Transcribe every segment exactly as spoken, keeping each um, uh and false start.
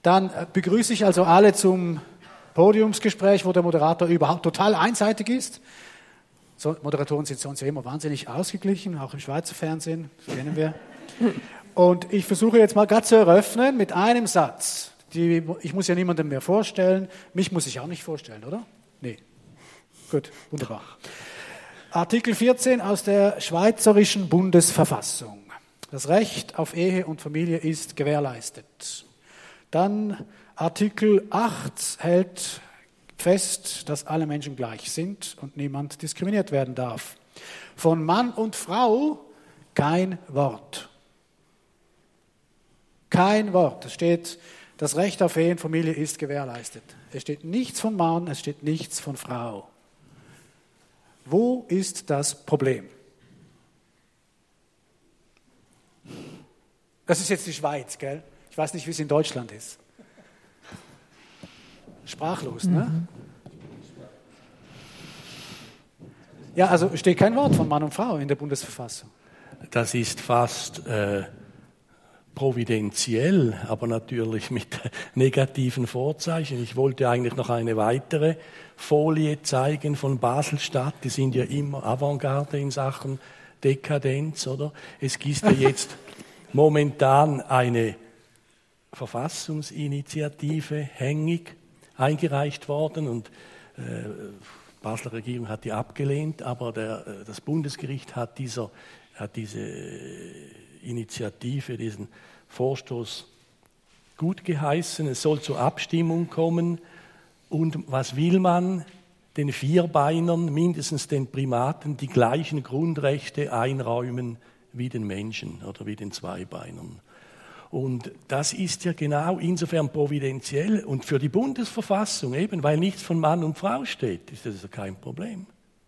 Dann begrüße ich also alle zum Podiumsgespräch, wo der Moderator überhaupt total einseitig ist. So, Moderatoren sind sonst ja immer wahnsinnig ausgeglichen, auch im Schweizer Fernsehen, das kennen wir. Und ich versuche jetzt mal gerade zu eröffnen mit einem Satz. Die, ich muss ja niemandem mehr vorstellen, mich muss ich auch nicht vorstellen, oder? Nee. Gut, wunderbar. Artikel vierzehn aus der Schweizerischen Bundesverfassung. Das Recht auf Ehe und Familie ist gewährleistet. Dann Artikel acht hält fest, dass alle Menschen gleich sind und niemand diskriminiert werden darf. Von Mann und Frau kein Wort. Kein Wort. Es steht, das Recht auf Ehe und Familie ist gewährleistet. Es steht nichts von Mann, es steht nichts von Frau. Wo ist das Problem? Das ist jetzt die Schweiz, gell? Ich weiß nicht, wie es in Deutschland ist. Sprachlos, ne? Mhm. Ja, also steht kein Wort von Mann und Frau in der Bundesverfassung. Das ist fast äh, providentiell, aber natürlich mit negativen Vorzeichen. Ich wollte eigentlich noch eine weitere Folie zeigen von Basel-Stadt. Die sind ja immer Avantgarde in Sachen Dekadenz, oder? Es ist ja jetzt momentan eine Verfassungsinitiative hängig eingereicht worden und äh, die Basler Regierung hat die abgelehnt, aber der, das Bundesgericht hat, dieser, hat diese Initiative, diesen Vorstoß gut geheißen. Es soll zur Abstimmung kommen und was will man? Den Vierbeinern, mindestens den Primaten, die gleichen Grundrechte einräumen wie den Menschen oder wie den Zweibeinern. Und das ist ja genau insofern providentiell und für die Bundesverfassung, eben weil nichts von Mann und Frau steht, ist das ja kein Problem.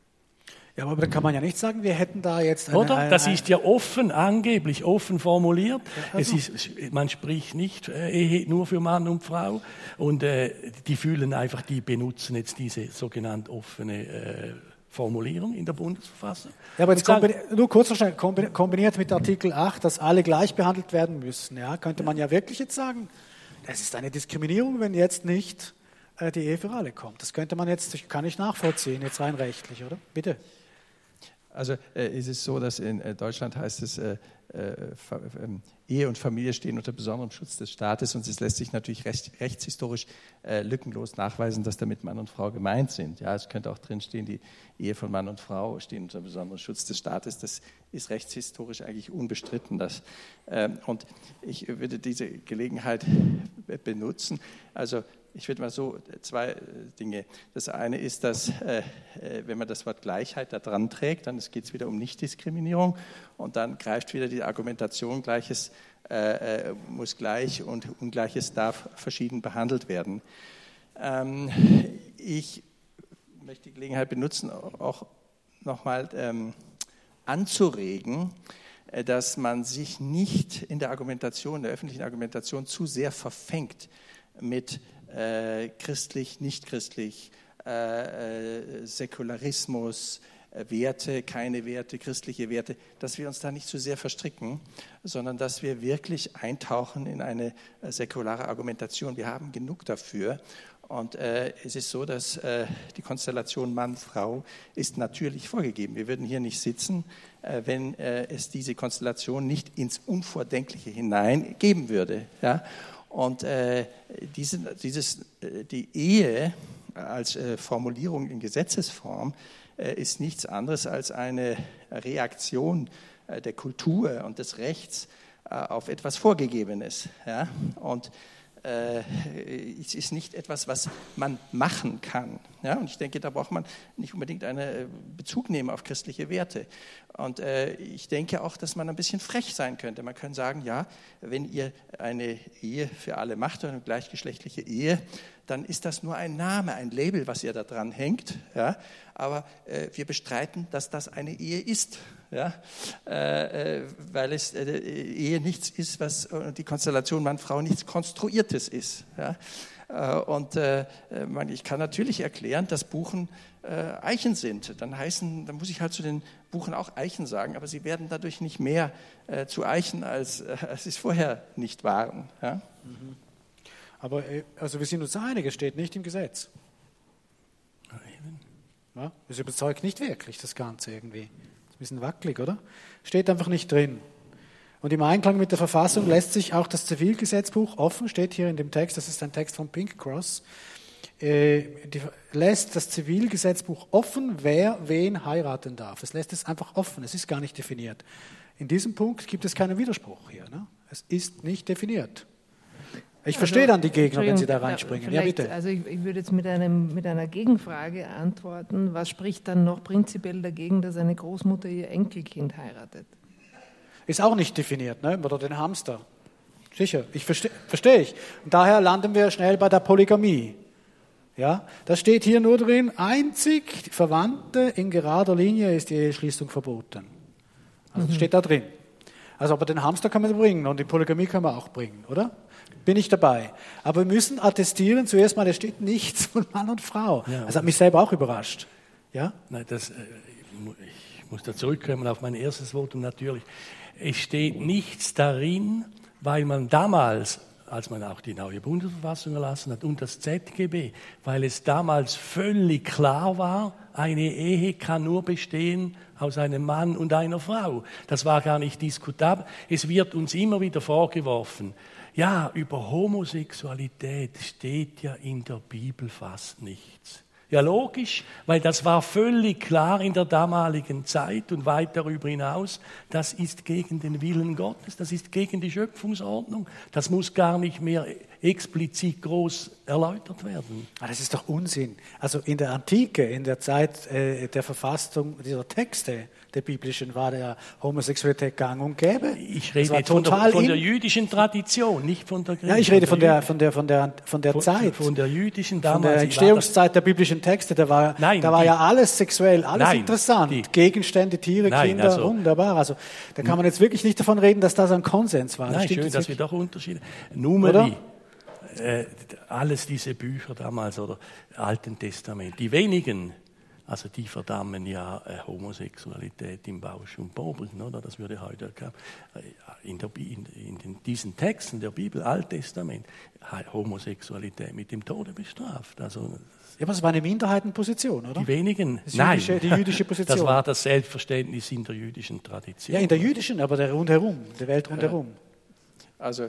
Ja, aber dann kann man ja nicht sagen, wir hätten da jetzt eine... Oder? Eine, das ist ja offen, angeblich offen formuliert. Ja, also. Es ist, man spricht nicht äh, Ehe nur für Mann und Frau und äh, die fühlen einfach, die benutzen jetzt diese sogenannte offene äh, Formulierung in der Bundesverfassung. Ja, aber jetzt kombini- nur kurz noch kombiniert mit Artikel acht, dass alle gleich behandelt werden müssen. Ja, könnte man ja wirklich jetzt sagen, es ist eine Diskriminierung, wenn jetzt nicht äh, die Ehe für alle kommt. Das könnte man jetzt, kann ich nachvollziehen, jetzt rein rechtlich, oder? Bitte. Also äh, ist es so, dass in äh, Deutschland heißt es, äh, äh, Ehe und Familie stehen unter besonderem Schutz des Staates und es lässt sich natürlich recht, rechtshistorisch äh, lückenlos nachweisen, dass damit Mann und Frau gemeint sind. Ja, es könnte auch drinstehen, die Ehe von Mann und Frau stehen unter besonderem Schutz des Staates. Das ist rechtshistorisch eigentlich unbestritten. Dass, äh, und ich würde diese Gelegenheit benutzen, also ich würde mal so zwei Dinge. Das eine ist, dass äh, wenn man das Wort Gleichheit da dran trägt, dann geht es wieder um Nichtdiskriminierung und dann greift wieder die Argumentation, Gleiches äh, muss gleich und Ungleiches darf verschieden behandelt werden. Ähm, ich möchte die Gelegenheit benutzen, auch nochmal ähm, anzuregen, dass man sich nicht in der Argumentation, der öffentlichen Argumentation zu sehr verfängt mit Äh, christlich, nicht christlich, äh, äh, Säkularismus, äh, Werte, keine Werte, christliche Werte, dass wir uns da nicht zu sehr verstricken, sondern dass wir wirklich eintauchen in eine äh, säkulare Argumentation. Wir haben genug dafür. Und äh, es ist so, dass äh, die Konstellation Mann-Frau ist natürlich vorgegeben. Wir würden hier nicht sitzen, äh, wenn äh, es diese Konstellation nicht ins Unvordenkliche hinein geben würde. Ja? Und äh, diese, dieses, die Ehe als äh, Formulierung in Gesetzesform äh, ist nichts anderes als eine Reaktion äh, der Kultur und des Rechts äh, auf etwas Vorgegebenes. Ja? Und äh, es ist nicht etwas, was man machen kann. Ja? Und ich denke, da braucht man nicht unbedingt einen Bezug nehmen auf christliche Werte. Und äh, ich denke auch, dass man ein bisschen frech sein könnte. Man könnte sagen, ja, wenn ihr eine Ehe für alle macht, eine gleichgeschlechtliche Ehe, dann ist das nur ein Name, ein Label, was ihr da dran hängt. Ja? Aber äh, wir bestreiten, dass das eine Ehe ist. Ja? Äh, äh, weil es äh, Ehe nichts ist, was äh, die Konstellation Mann-Frau nichts Konstruiertes ist. Ja? Äh, und äh, man, ich kann natürlich erklären, dass Buchen äh, Eichen sind. Dann heißen, dann muss ich halt zu den Buchen auch Eichen sagen, aber sie werden dadurch nicht mehr äh, zu Eichen, als, äh, als sie es vorher nicht waren. Ja? Mhm. Aber also wir sind uns einig, es steht nicht im Gesetz. Ja, eben. Ja, es überzeugt nicht wirklich, das Ganze irgendwie. Ist ein bisschen wackelig, oder? Steht einfach nicht drin. Und im Einklang mit der Verfassung lässt sich auch das Zivilgesetzbuch offen, steht hier in dem Text, das ist ein Text von Pink Cross, äh, die, lässt das Zivilgesetzbuch offen, wer wen heiraten darf. Es lässt es einfach offen, es ist gar nicht definiert. In diesem Punkt gibt es keinen Widerspruch hier. Ne? Es ist nicht definiert. Ich verstehe also, dann die Gegner, wenn sie da reinspringen. Ja, bitte. Also ich, ich würde jetzt mit, einem, mit einer Gegenfrage antworten. Was spricht dann noch prinzipiell dagegen, dass eine Großmutter ihr Enkelkind heiratet? Ist auch nicht definiert, ne? Oder den Hamster. Sicher, ich verstehe, verstehe ich. Und daher landen wir schnell bei der Polygamie. Ja, das steht hier nur drin, einzig Verwandte in gerader Linie ist die Eheschließung verboten. Also das steht da drin. Also aber den Hamster kann man bringen und die Polygamie kann man auch bringen, oder? Bin ich dabei. Aber wir müssen attestieren, zuerst mal, es steht nichts von Mann und Frau. Ja, das hat mich selber auch überrascht. Ja? Nein, das, äh, ich muss da zurückkommen auf mein erstes Votum natürlich. Es steht nichts darin, weil man damals, als man auch die neue Bundesverfassung erlassen hat und das Z G B, weil es damals völlig klar war, eine Ehe kann nur bestehen aus einem Mann und einer Frau. Das war gar nicht diskutabel. Es wird uns immer wieder vorgeworfen, ja, über Homosexualität steht ja in der Bibel fast nichts. Ja, logisch, weil das war völlig klar in der damaligen Zeit und weit darüber hinaus, das ist gegen den Willen Gottes, das ist gegen die Schöpfungsordnung, das muss gar nicht mehr explizit groß erläutert werden. Aber das ist doch Unsinn. Also in der Antike, in der Zeit äh, der Verfassung dieser Texte der biblischen, war der Homosexualität gang und gäbe. Ich rede jetzt von der, von der jüdischen Tradition, nicht von der griechischen. Ja, ich rede von der, von der, von der, von der von, Zeit. Von der jüdischen damals. Von der Entstehungszeit der biblischen Texte, da war, nein, da war die, ja alles sexuell, alles nein, interessant. Die, Gegenstände, Tiere, nein, Kinder, also, wunderbar. Also da kann man jetzt wirklich nicht davon reden, dass das ein Konsens war. Nein, das schön, dass wir doch Unterschiede. Numeri, äh, alles diese Bücher damals oder Alten Testament, die wenigen, also die verdammen ja äh, Homosexualität im Bausch und Bogen, oder? Das würde heute in, der, in, in den, diesen Texten der Bibel, Alttestament, Homosexualität mit dem Tode bestraft. Also, ja, aber es war eine Minderheitenposition, oder? Die wenigen, das nein, jüdische, die jüdische Position. Das war das Selbstverständnis in der jüdischen Tradition. Ja, in der jüdischen, aber der rundherum, der Welt rundherum. Also,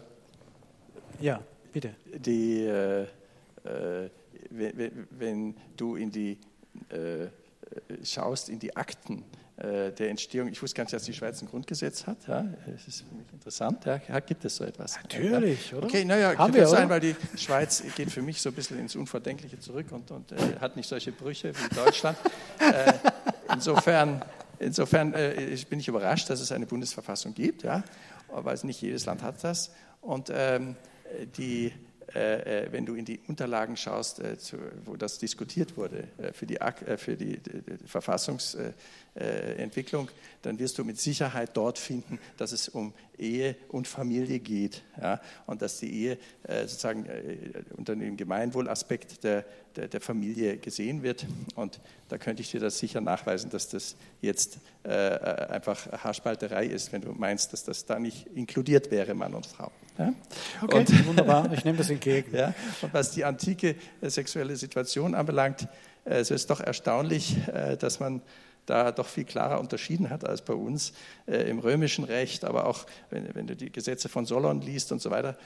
ja, bitte. Die, äh, äh, wenn, wenn du in die äh, schaust in die Akten äh, der Entstehung, ich wusste gar nicht, dass die Schweiz ein Grundgesetz hat. Ja, das ist für mich interessant. Ja, gibt es so etwas? Natürlich, ja. oder? Okay, naja, Haben wir, wir, sein, weil die Schweiz geht für mich so ein bisschen ins Unverdenkliche zurück und, und äh, hat nicht solche Brüche wie Deutschland. äh, insofern insofern äh, bin ich überrascht, dass es eine Bundesverfassung gibt, ja, weil nicht jedes Land hat das. Und ähm, die Äh, wenn du in die Unterlagen schaust, äh, zu, wo das diskutiert wurde äh, für die, äh, für die, die, die Verfassungsentwicklung, äh, dann wirst du mit Sicherheit dort finden, dass es um Ehe und Familie geht. Ja? Und dass die Ehe äh, sozusagen äh, unter dem Gemeinwohlaspekt der, der, der Familie gesehen wird. Und da könnte ich dir das sicher nachweisen, dass das jetzt äh, einfach Haarspalterei ist, wenn du meinst, dass das da nicht inkludiert wäre, Mann und Frau. Ja? Okay, und, wunderbar, ich nehme das entgegen. Ja, und was die antike äh, sexuelle Situation anbelangt, äh, so ist doch erstaunlich, äh, dass man da doch viel klarer unterschieden hat als bei uns äh, im römischen Recht, aber auch wenn, wenn du die Gesetze von Solon liest und so weiter,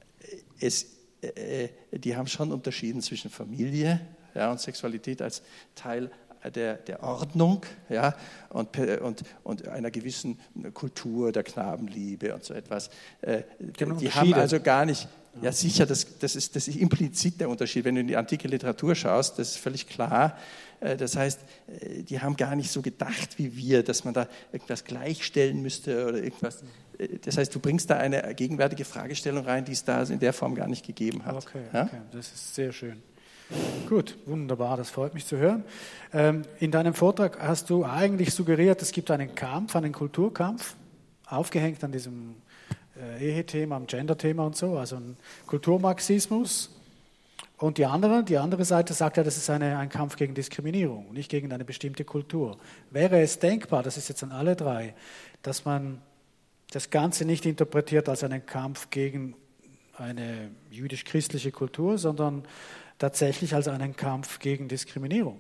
es, äh, die haben schon unterschieden zwischen Familie, ja, und Sexualität als Teil Der, der Ordnung, ja, und, und, und einer gewissen Kultur der Knabenliebe und so etwas. Äh, die die haben also gar nicht, ja sicher, das, das, ist, das ist implizit der Unterschied. Wenn du in die antike Literatur schaust, das ist völlig klar. Äh, das heißt, die haben gar nicht so gedacht wie wir, dass man da irgendwas gleichstellen müsste oder irgendwas. Das heißt, du bringst da eine gegenwärtige Fragestellung rein, die es da in der Form gar nicht gegeben hat. Okay, ja? Okay, das ist sehr schön. Gut, wunderbar, das freut mich zu hören. In deinem Vortrag hast du eigentlich suggeriert, es gibt einen Kampf, einen Kulturkampf, aufgehängt an diesem Ehe-Thema, am Gender-Thema und so, also ein Kulturmarxismus. Und die andere, die andere Seite sagt ja, das ist eine, ein Kampf gegen Diskriminierung, nicht gegen eine bestimmte Kultur. Wäre es denkbar, das ist jetzt an alle drei, dass man das Ganze nicht interpretiert als einen Kampf gegen eine jüdisch-christliche Kultur, sondern tatsächlich als einen Kampf gegen Diskriminierung.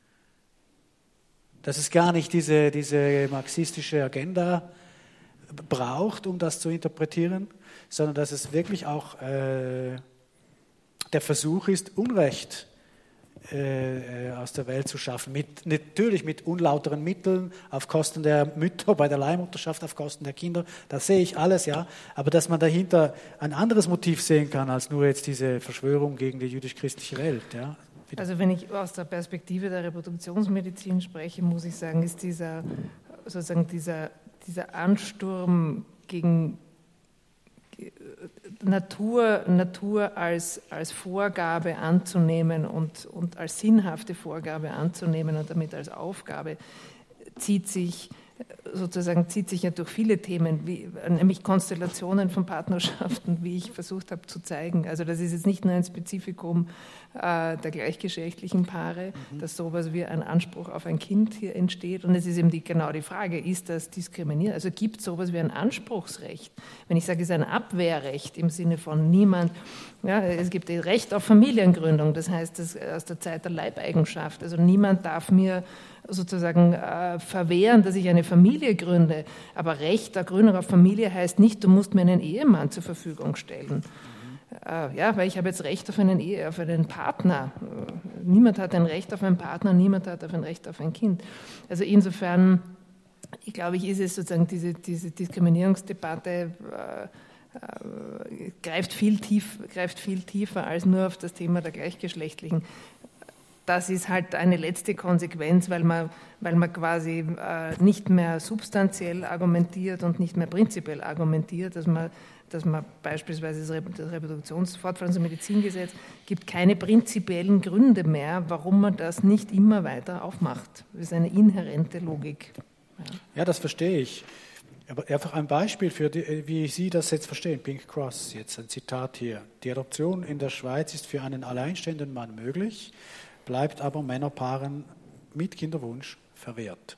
Dass es gar nicht diese, diese marxistische Agenda braucht, um das zu interpretieren, sondern dass es wirklich auch äh, der Versuch ist, Unrecht äh, aus der Welt zu schaffen. Mit, natürlich mit unlauteren Mitteln, auf Kosten der Mütter, bei der Leihmutterschaft, auf Kosten der Kinder. Das sehe ich alles, ja. Aber dass man dahinter ein anderes Motiv sehen kann, als nur jetzt diese Verschwörung gegen die jüdisch-christliche Welt, ja. Also wenn ich aus der Perspektive der Reproduktionsmedizin spreche, muss ich sagen, ist dieser, sozusagen dieser, dieser Ansturm gegen Natur, Natur als, als Vorgabe anzunehmen und, und als sinnhafte Vorgabe anzunehmen und damit als Aufgabe, zieht sich sozusagen zieht sich ja durch viele Themen, wie, nämlich Konstellationen von Partnerschaften, wie ich versucht habe zu zeigen. Also das ist jetzt nicht nur ein Spezifikum äh, der gleichgeschlechtlichen Paare, mhm. dass sowas wie ein Anspruch auf ein Kind hier entsteht. Und es ist eben die, genau die Frage, ist das diskriminiert? Also gibt es sowas wie ein Anspruchsrecht? Wenn ich sage, es ist ein Abwehrrecht im Sinne von niemand, ja, es gibt das Recht auf Familiengründung, das heißt das aus der Zeit der Leibeigenschaft. Also niemand darf mir sozusagen äh, verwehren, dass ich eine Familie gründe. Aber Recht der Gründung auf Familie heißt nicht, du musst mir einen Ehemann zur Verfügung stellen. Mhm. Äh, ja, weil ich habe jetzt Recht auf einen, Ehe, auf einen Partner. Äh, niemand hat ein Recht auf einen Partner, niemand hat ein Recht auf ein Kind. Also insofern, ich glaube, ich ist es sozusagen diese, diese Diskriminierungsdebatte äh, äh, greift, viel tief, greift viel tiefer als nur auf das Thema der Gleichgeschlechtlichen. Das ist halt eine letzte Konsequenz, weil man, weil man quasi äh, nicht mehr substanziell argumentiert und nicht mehr prinzipiell argumentiert, dass man, dass man beispielsweise das Reproduktionsfortpflanzungsmedizingesetz gibt keine prinzipiellen Gründe mehr, warum man das nicht immer weiter aufmacht. Das ist eine inhärente Logik. Ja, ja, das verstehe ich. Aber einfach ein Beispiel für die, wie Sie das jetzt verstehen. Pink Cross, jetzt ein Zitat hier. Die Adoption in der Schweiz ist für einen alleinstehenden Mann möglich, bleibt aber Männerpaaren mit Kinderwunsch verwehrt.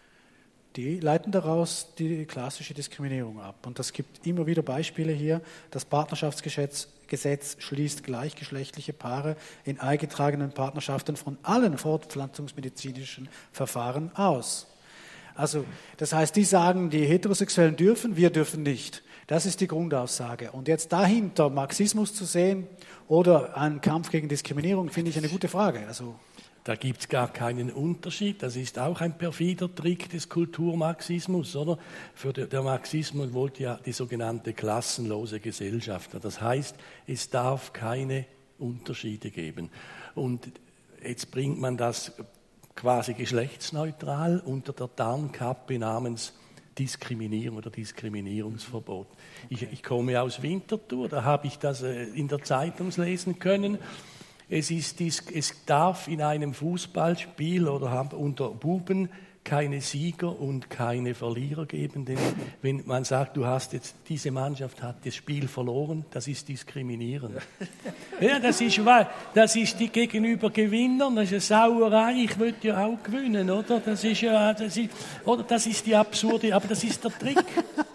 Die leiten daraus die klassische Diskriminierung ab. Und es gibt immer wieder Beispiele hier. Das Partnerschaftsgesetz Gesetz schließt gleichgeschlechtliche Paare in eingetragenen Partnerschaften von allen fortpflanzungsmedizinischen Verfahren aus. Also, das heißt, die sagen, die Heterosexuellen dürfen, wir dürfen nicht. Das ist die Grundaussage. Und jetzt dahinter Marxismus zu sehen oder einen Kampf gegen Diskriminierung, finde ich eine gute Frage. Also, da gibt es gar keinen Unterschied. Das ist auch ein perfider Trick des Kulturmarxismus, oder? Für der, der Marxismus wollte ja die sogenannte klassenlose Gesellschaft. Das heißt, es darf keine Unterschiede geben. Und jetzt bringt man das quasi geschlechtsneutral unter der Tarnkappe namens Diskriminierung oder Diskriminierungsverbot. Ich, ich komme aus Winterthur, da habe ich das in der Zeitung lesen können. Es, ist, es darf in einem Fußballspiel oder unter Buben keine Sieger und keine Verlierer geben, denn wenn man sagt, du hast jetzt, diese Mannschaft hat das Spiel verloren, das ist diskriminierend. Ja, das ist wahr, das ist die gegenüber Gewinnern, das ist eine Sauerei, ich will ja auch gewinnen, oder? Das ist ja, das ist, oder das ist die absurde, aber das ist der Trick.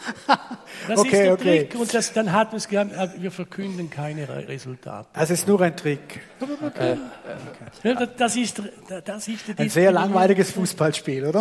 Das okay, ist der okay. Trick und das, dann hat es gesagt, wir verkünden keine Resultate. Also es ist nur ein Trick. Okay. Okay. Ja, das ist, das ist ein sehr langweiliges Fußballspiel, oder?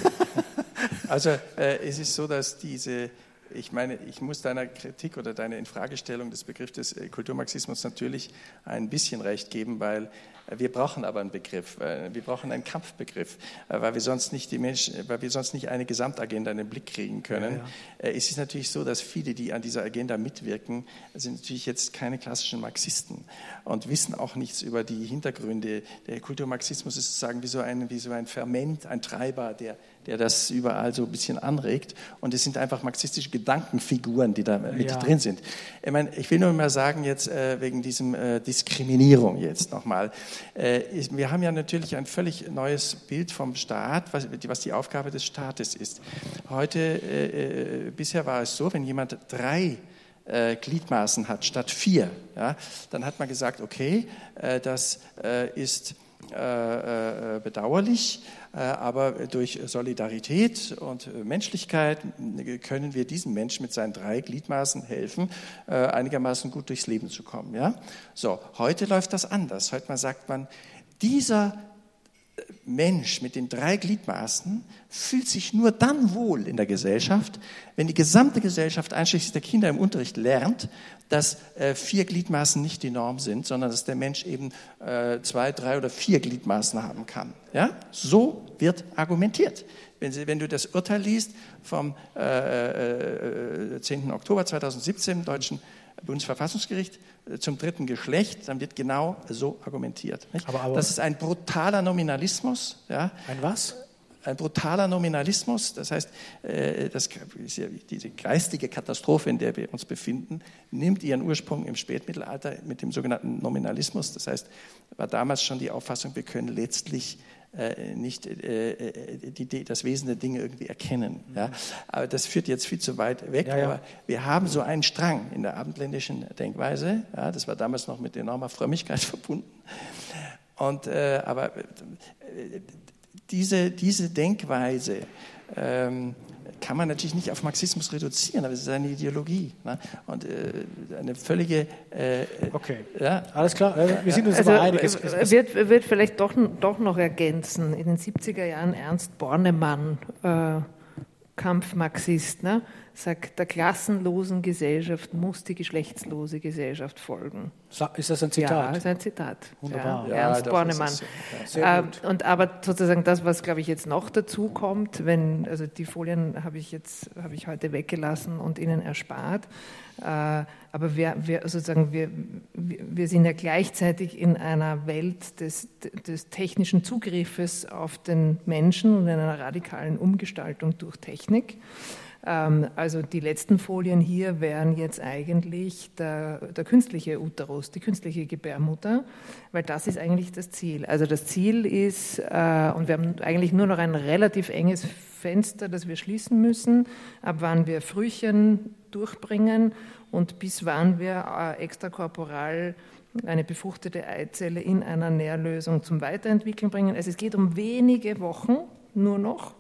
Also äh, es ist so, dass diese, ich meine, ich muss deiner Kritik oder deiner Infragestellung des Begriffs des äh, Kulturmarxismus natürlich ein bisschen recht geben, weil äh, wir brauchen aber einen Begriff, äh, wir brauchen einen Kampfbegriff, äh, weil wir sonst nicht die Menschen, weil wir sonst nicht eine Gesamtagenda in den Blick kriegen können. Ja, ja. Äh, es ist natürlich so, dass viele, die an dieser Agenda mitwirken, sind natürlich jetzt keine klassischen Marxisten und wissen auch nichts über die Hintergründe. Der Kulturmarxismus ist sozusagen wie so ein, wie so ein Ferment, ein Treiber, der der das überall so ein bisschen anregt. Und es sind einfach marxistische Gedankenfiguren, die da mit ja. drin sind. Ich meine, ich will nur mal sagen, jetzt äh, wegen diesem äh, Diskriminierung jetzt nochmal. Äh, wir haben ja natürlich ein völlig neues Bild vom Staat, was, was die Aufgabe des Staates ist. Heute, äh, äh, bisher war es so, wenn jemand drei äh, Gliedmaßen hat statt vier, ja, dann hat man gesagt, okay, äh, das äh, ist äh, bedauerlich, äh, aber durch Solidarität und Menschlichkeit können wir diesem Menschen mit seinen drei Gliedmaßen helfen, äh, einigermaßen gut durchs Leben zu kommen. Ja? So, heute läuft das anders. Heute mal sagt man, dieser Mensch mit den drei Gliedmaßen fühlt sich nur dann wohl in der Gesellschaft, wenn die gesamte Gesellschaft, einschließlich der Kinder im Unterricht, lernt, dass äh, vier Gliedmaßen nicht die Norm sind, sondern dass der Mensch eben äh, zwei, drei oder vier Gliedmaßen haben kann. Ja? So wird argumentiert. Wenn, Sie, wenn du das Urteil liest vom äh, äh, zehnten Oktober zweitausendsiebzehn im Deutschen Bundesverfassungsgericht zum dritten Geschlecht, dann wird genau so argumentiert. Nicht? Aber, aber das ist ein brutaler Nominalismus. Ja? Ein was? Ein brutaler Nominalismus, das heißt, das ist ja diese geistige Katastrophe, in der wir uns befinden, nimmt ihren Ursprung im Spätmittelalter mit dem sogenannten Nominalismus. Das heißt, war damals schon die Auffassung, wir können letztlich nicht die, das Wesen der Dinge irgendwie erkennen. Ja? Aber das führt jetzt viel zu weit weg. Ja, ja. Aber wir haben so einen Strang in der abendländischen Denkweise. Ja? Das war damals noch mit enormer Frömmigkeit verbunden. Und, äh, aber äh, diese, diese Denkweise ähm, kann man natürlich nicht auf Marxismus reduzieren, aber es ist eine Ideologie. Ne? Und äh, eine völlige... Äh, okay, ja. Alles klar. Wir sind uns also, aber einig. Es wird, wird vielleicht doch, doch noch ergänzen. In den siebziger Jahren Ernst Bornemann, äh, Kampfmarxist, ne, sagt, der klassenlosen Gesellschaft muss die geschlechtslose Gesellschaft folgen. Ist das ein Zitat? Ja, das ist ein Zitat. Wunderbar. Ja, Ernst ja, Bornemann. Ja, ähm, und aber sozusagen das, was, glaube ich, jetzt noch dazu kommt, wenn, also die Folien habe ich jetzt, habe ich heute weggelassen und Ihnen erspart, äh, aber wir, wir, sozusagen, wir, wir sind ja gleichzeitig in einer Welt des, des technischen Zugriffes auf den Menschen und in einer radikalen Umgestaltung durch Technik. Also die letzten Folien hier wären jetzt eigentlich der, der künstliche Uterus, die künstliche Gebärmutter, weil das ist eigentlich das Ziel. Also das Ziel ist, äh, und wir haben eigentlich nur noch ein relativ enges Fenster, das wir schließen müssen, ab wann wir Frühchen durchbringen und bis wann wir äh, extrakorporal eine befruchtete Eizelle in einer Nährlösung zum Weiterentwickeln bringen. Also es geht um wenige Wochen nur noch.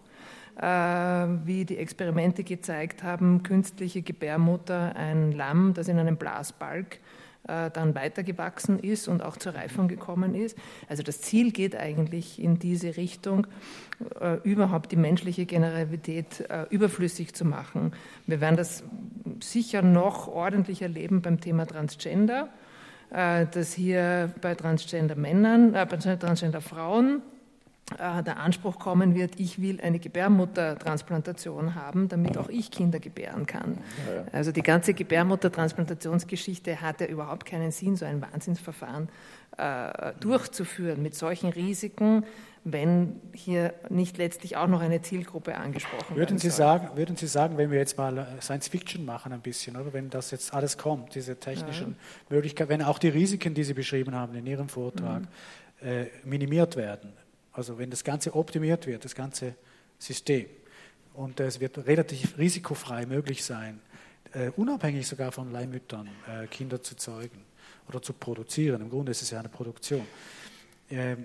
Wie die Experimente gezeigt haben, künstliche Gebärmutter, ein Lamm, das in einem Blasbalg dann weitergewachsen ist und auch zur Reifung gekommen ist. Also das Ziel geht eigentlich in diese Richtung, überhaupt die menschliche Generalität überflüssig zu machen. Wir werden das sicher noch ordentlich erleben beim Thema Transgender, dass hier bei Transgender Männern, äh, bei Transgender Frauen der Anspruch kommen wird, ich will eine Gebärmuttertransplantation haben, damit auch ich Kinder gebären kann. Ja, ja. Also die ganze Gebärmuttertransplantationsgeschichte hat ja überhaupt keinen Sinn, so ein Wahnsinnsverfahren äh, durchzuführen mit solchen Risiken, wenn hier nicht letztlich auch noch eine Zielgruppe angesprochen würden werden Sie soll. sagen, würden Sie sagen, wenn wir jetzt mal Science Fiction machen ein bisschen, oder wenn das jetzt alles kommt, diese technischen ja. Möglichkeiten, wenn auch die Risiken, die Sie beschrieben haben in Ihrem Vortrag, mhm. äh, minimiert werden, also wenn das Ganze optimiert wird, das ganze System, und es wird relativ risikofrei möglich sein, äh, unabhängig sogar von Leihmüttern äh, Kinder zu zeugen oder zu produzieren. Im Grunde ist es ja eine Produktion. Ähm,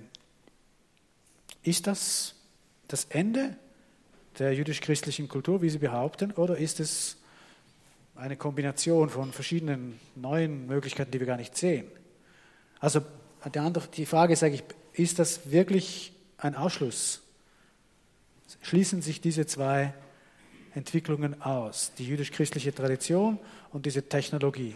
ist das das Ende der jüdisch-christlichen Kultur, wie Sie behaupten, oder ist es eine Kombination von verschiedenen neuen Möglichkeiten, die wir gar nicht sehen? Also die, andere, die Frage ist eigentlich, ist das wirklich ein Ausschluss? Schließen sich diese zwei Entwicklungen aus, die jüdisch-christliche Tradition und diese Technologie?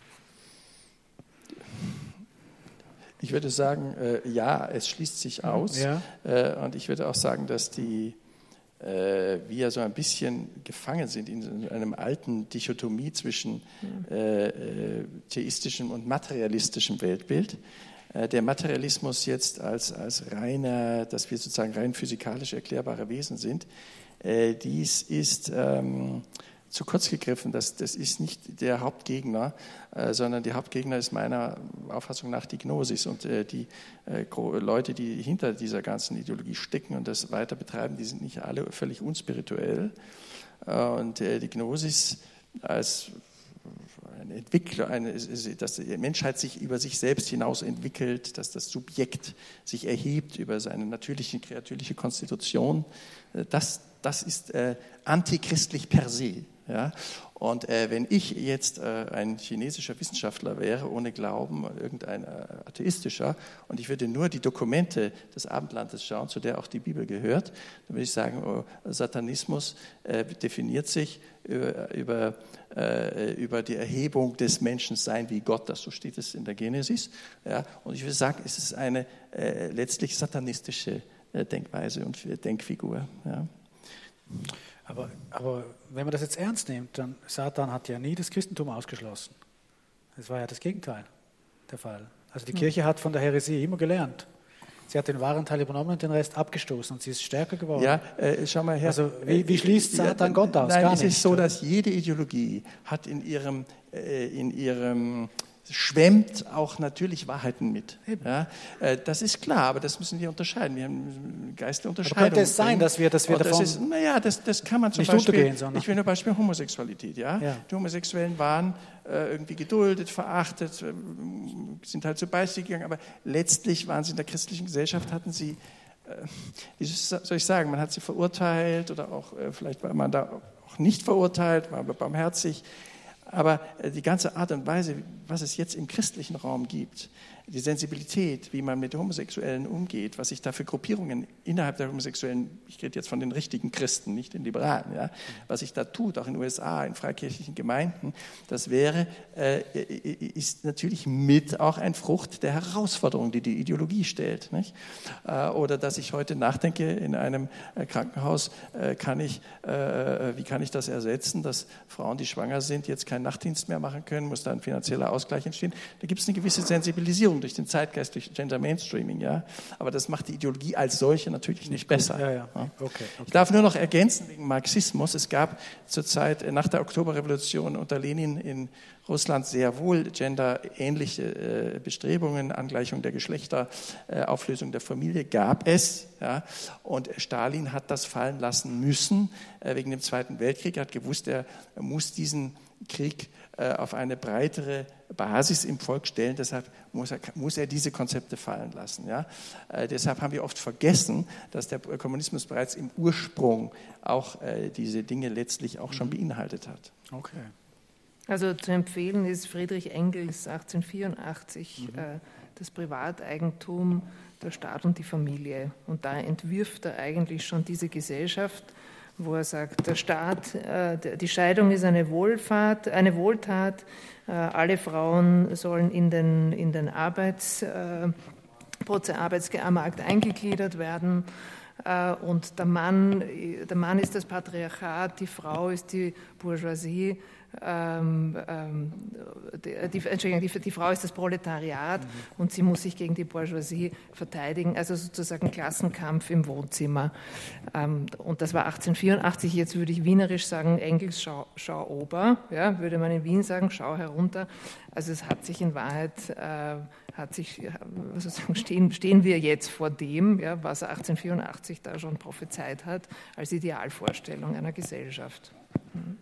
Ich würde sagen, äh, ja, es schließt sich aus. Ja. Äh, und ich würde auch sagen, dass die, äh, wir so ein bisschen gefangen sind in einem alten Dichotomie zwischen äh, theistischem und materialistischem Weltbild. Der Materialismus jetzt als, als reiner, dass wir sozusagen rein physikalisch erklärbare Wesen sind, äh, dies ist ähm, zu kurz gegriffen. Das, das ist nicht der Hauptgegner, äh, sondern der Hauptgegner ist meiner Auffassung nach die Gnosis. Und äh, die äh, Leute, die hinter dieser ganzen Ideologie stecken und das weiter betreiben, die sind nicht alle völlig unspirituell. Äh, und äh, die Gnosis als eine Entwicklung, eine, dass die Menschheit sich über sich selbst hinaus entwickelt, dass das Subjekt sich erhebt über seine natürliche, kreatürliche Konstitution. Das, das ist äh, antichristlich per se. Ja? Und äh, wenn ich jetzt äh, ein chinesischer Wissenschaftler wäre, ohne Glauben, irgendein äh, atheistischer, und ich würde nur die Dokumente des Abendlandes schauen, zu der auch die Bibel gehört, dann würde ich sagen, oh, Satanismus äh, definiert sich über, über, äh, über die Erhebung des Menschen sein wie Gott, das so steht es in der Genesis. Ja? Und ich würde sagen, es ist eine äh, letztlich satanistische äh, Denkweise und Denkfigur. Ja? Aber, aber wenn man das jetzt ernst nimmt, dann Satan hat ja nie das Christentum ausgeschlossen. Das war ja das Gegenteil der Fall. Also die mhm. Kirche hat von der Häresie immer gelernt. Sie hat den wahren Teil übernommen und den Rest abgestoßen und sie ist stärker geworden. Ja, äh, schau mal her. Also wie, wie schließt Satan ja, Gott aus? Nein, Gar es nicht, ist so, oder? dass jede Ideologie hat in ihrem, äh, in ihrem schwemmt auch natürlich Wahrheiten mit. Ja, äh, das ist klar, aber das müssen wir unterscheiden. Wir haben geistige Unterscheidung. Aber könnte es sein, dass wir, dass wir davon das ist, naja, das, das kann man zum nicht Beispiel, untergehen, sondern ich will nur Beispiel Homosexualität. Ja? Ja. Die Homosexuellen waren äh, irgendwie geduldet, verachtet, äh, sind halt zur Beichte gegangen, aber letztlich waren sie in der christlichen Gesellschaft, hatten sie, äh, wie soll ich sagen, man hat sie verurteilt oder auch äh, vielleicht war man da auch nicht verurteilt, war barmherzig. Aber die ganze Art und Weise, was es jetzt im christlichen Raum gibt, die Sensibilität, wie man mit Homosexuellen umgeht, was sich da für Gruppierungen innerhalb der Homosexuellen, ich rede jetzt von den richtigen Christen, nicht den Liberalen, ja, was sich da tut, auch in den U S A, in freikirchlichen Gemeinden, das wäre, äh, ist natürlich mit auch ein Frucht der Herausforderung, die die Ideologie stellt. Nicht? Äh, oder dass ich heute nachdenke, in einem äh, Krankenhaus äh, kann ich, äh, wie kann ich das ersetzen, dass Frauen, die schwanger sind, jetzt keinen Nachtdienst mehr machen können, muss da ein finanzieller Ausgleich entstehen. Da gibt es eine gewisse Sensibilisierung durch den Zeitgeist, durch Gender Mainstreaming, ja. Aber das macht die Ideologie als solche natürlich nicht besser. Ja, ja. Okay, okay. Ich darf nur noch ergänzen wegen Marxismus. Es gab zur Zeit nach der Oktoberrevolution unter Lenin in Russland sehr wohl genderähnliche äh, Bestrebungen, Angleichung der Geschlechter, äh, Auflösung der Familie gab es. Ja. Und Stalin hat das fallen lassen müssen äh, wegen dem Zweiten Weltkrieg. Er hat gewusst, er muss diesen Krieg äh, auf eine breitere Basis im Volk stellen. Deshalb muss er, muss er diese Konzepte fallen lassen. Ja. Äh, deshalb haben wir oft vergessen, dass der Kommunismus bereits im Ursprung auch äh, diese Dinge letztlich auch schon beinhaltet hat. Okay. Also zu empfehlen ist Friedrich Engels achtzehnhundertvierundachtzig, mhm. äh, das Privateigentum, der Staat und die Familie. Und da entwirft er eigentlich schon diese Gesellschaft, wo er sagt, der Staat, äh, die Scheidung ist eine Wohlfahrt, eine Wohltat, äh, alle Frauen sollen in den, in den Arbeits, äh, Arbeitsmarkt eingegliedert werden. Und der Mann, der Mann ist das Patriarchat, die Frau ist die Bourgeoisie, ähm, ähm, die, die, Entschuldigung, die, die Frau ist das Proletariat mhm. und sie muss sich gegen die Bourgeoisie verteidigen, also sozusagen Klassenkampf im Wohnzimmer. Ähm, und das war achtzehnhundertvierundachtzig, jetzt würde ich wienerisch sagen, Engels schau, schau ober, ja, würde man in Wien sagen, schau herunter. Also es hat sich in Wahrheit, äh, hat sich, sozusagen stehen, stehen wir jetzt vor dem, ja, was er achtzehnhundertvierundachtzig da schon prophezeit hat, als Idealvorstellung einer Gesellschaft. Mhm.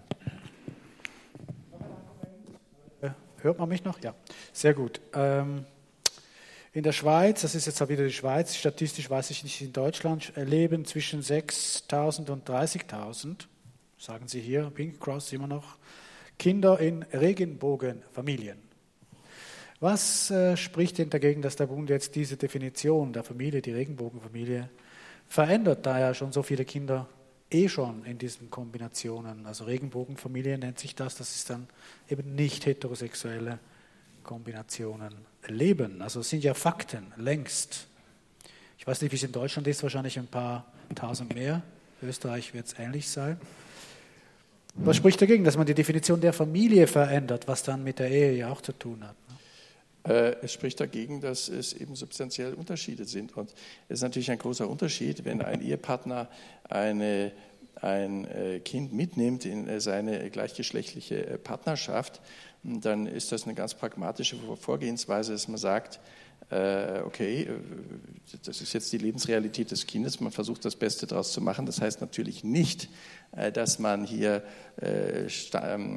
Hört man mich noch? Ja, sehr gut. Ähm, in der Schweiz, das ist jetzt auch wieder die Schweiz, statistisch weiß ich nicht, in Deutschland leben zwischen sechstausend und dreißigtausend, sagen Sie hier, Pink Cross immer noch, Kinder in Regenbogenfamilien. Was äh, spricht denn dagegen, dass der Bund jetzt diese Definition der Familie, die Regenbogenfamilie, verändert, da ja schon so viele Kinder eh schon in diesen Kombinationen, also Regenbogenfamilie nennt sich das, das ist dann eben nicht heterosexuelle Kombinationen leben. Also es sind ja Fakten, längst. Ich weiß nicht, wie es in Deutschland ist, wahrscheinlich ein paar tausend mehr. In Österreich wird es ähnlich sein. Was spricht dagegen, dass man die Definition der Familie verändert, was dann mit der Ehe ja auch zu tun hat? Es spricht dagegen, dass es eben substanzielle Unterschiede sind. Und es ist natürlich ein großer Unterschied, wenn ein Ehepartner eine, ein Kind mitnimmt in seine gleichgeschlechtliche Partnerschaft, dann ist das eine ganz pragmatische Vorgehensweise, dass man sagt, okay, das ist jetzt die Lebensrealität des Kindes, man versucht das Beste daraus zu machen. Das heißt natürlich nicht, dass man hier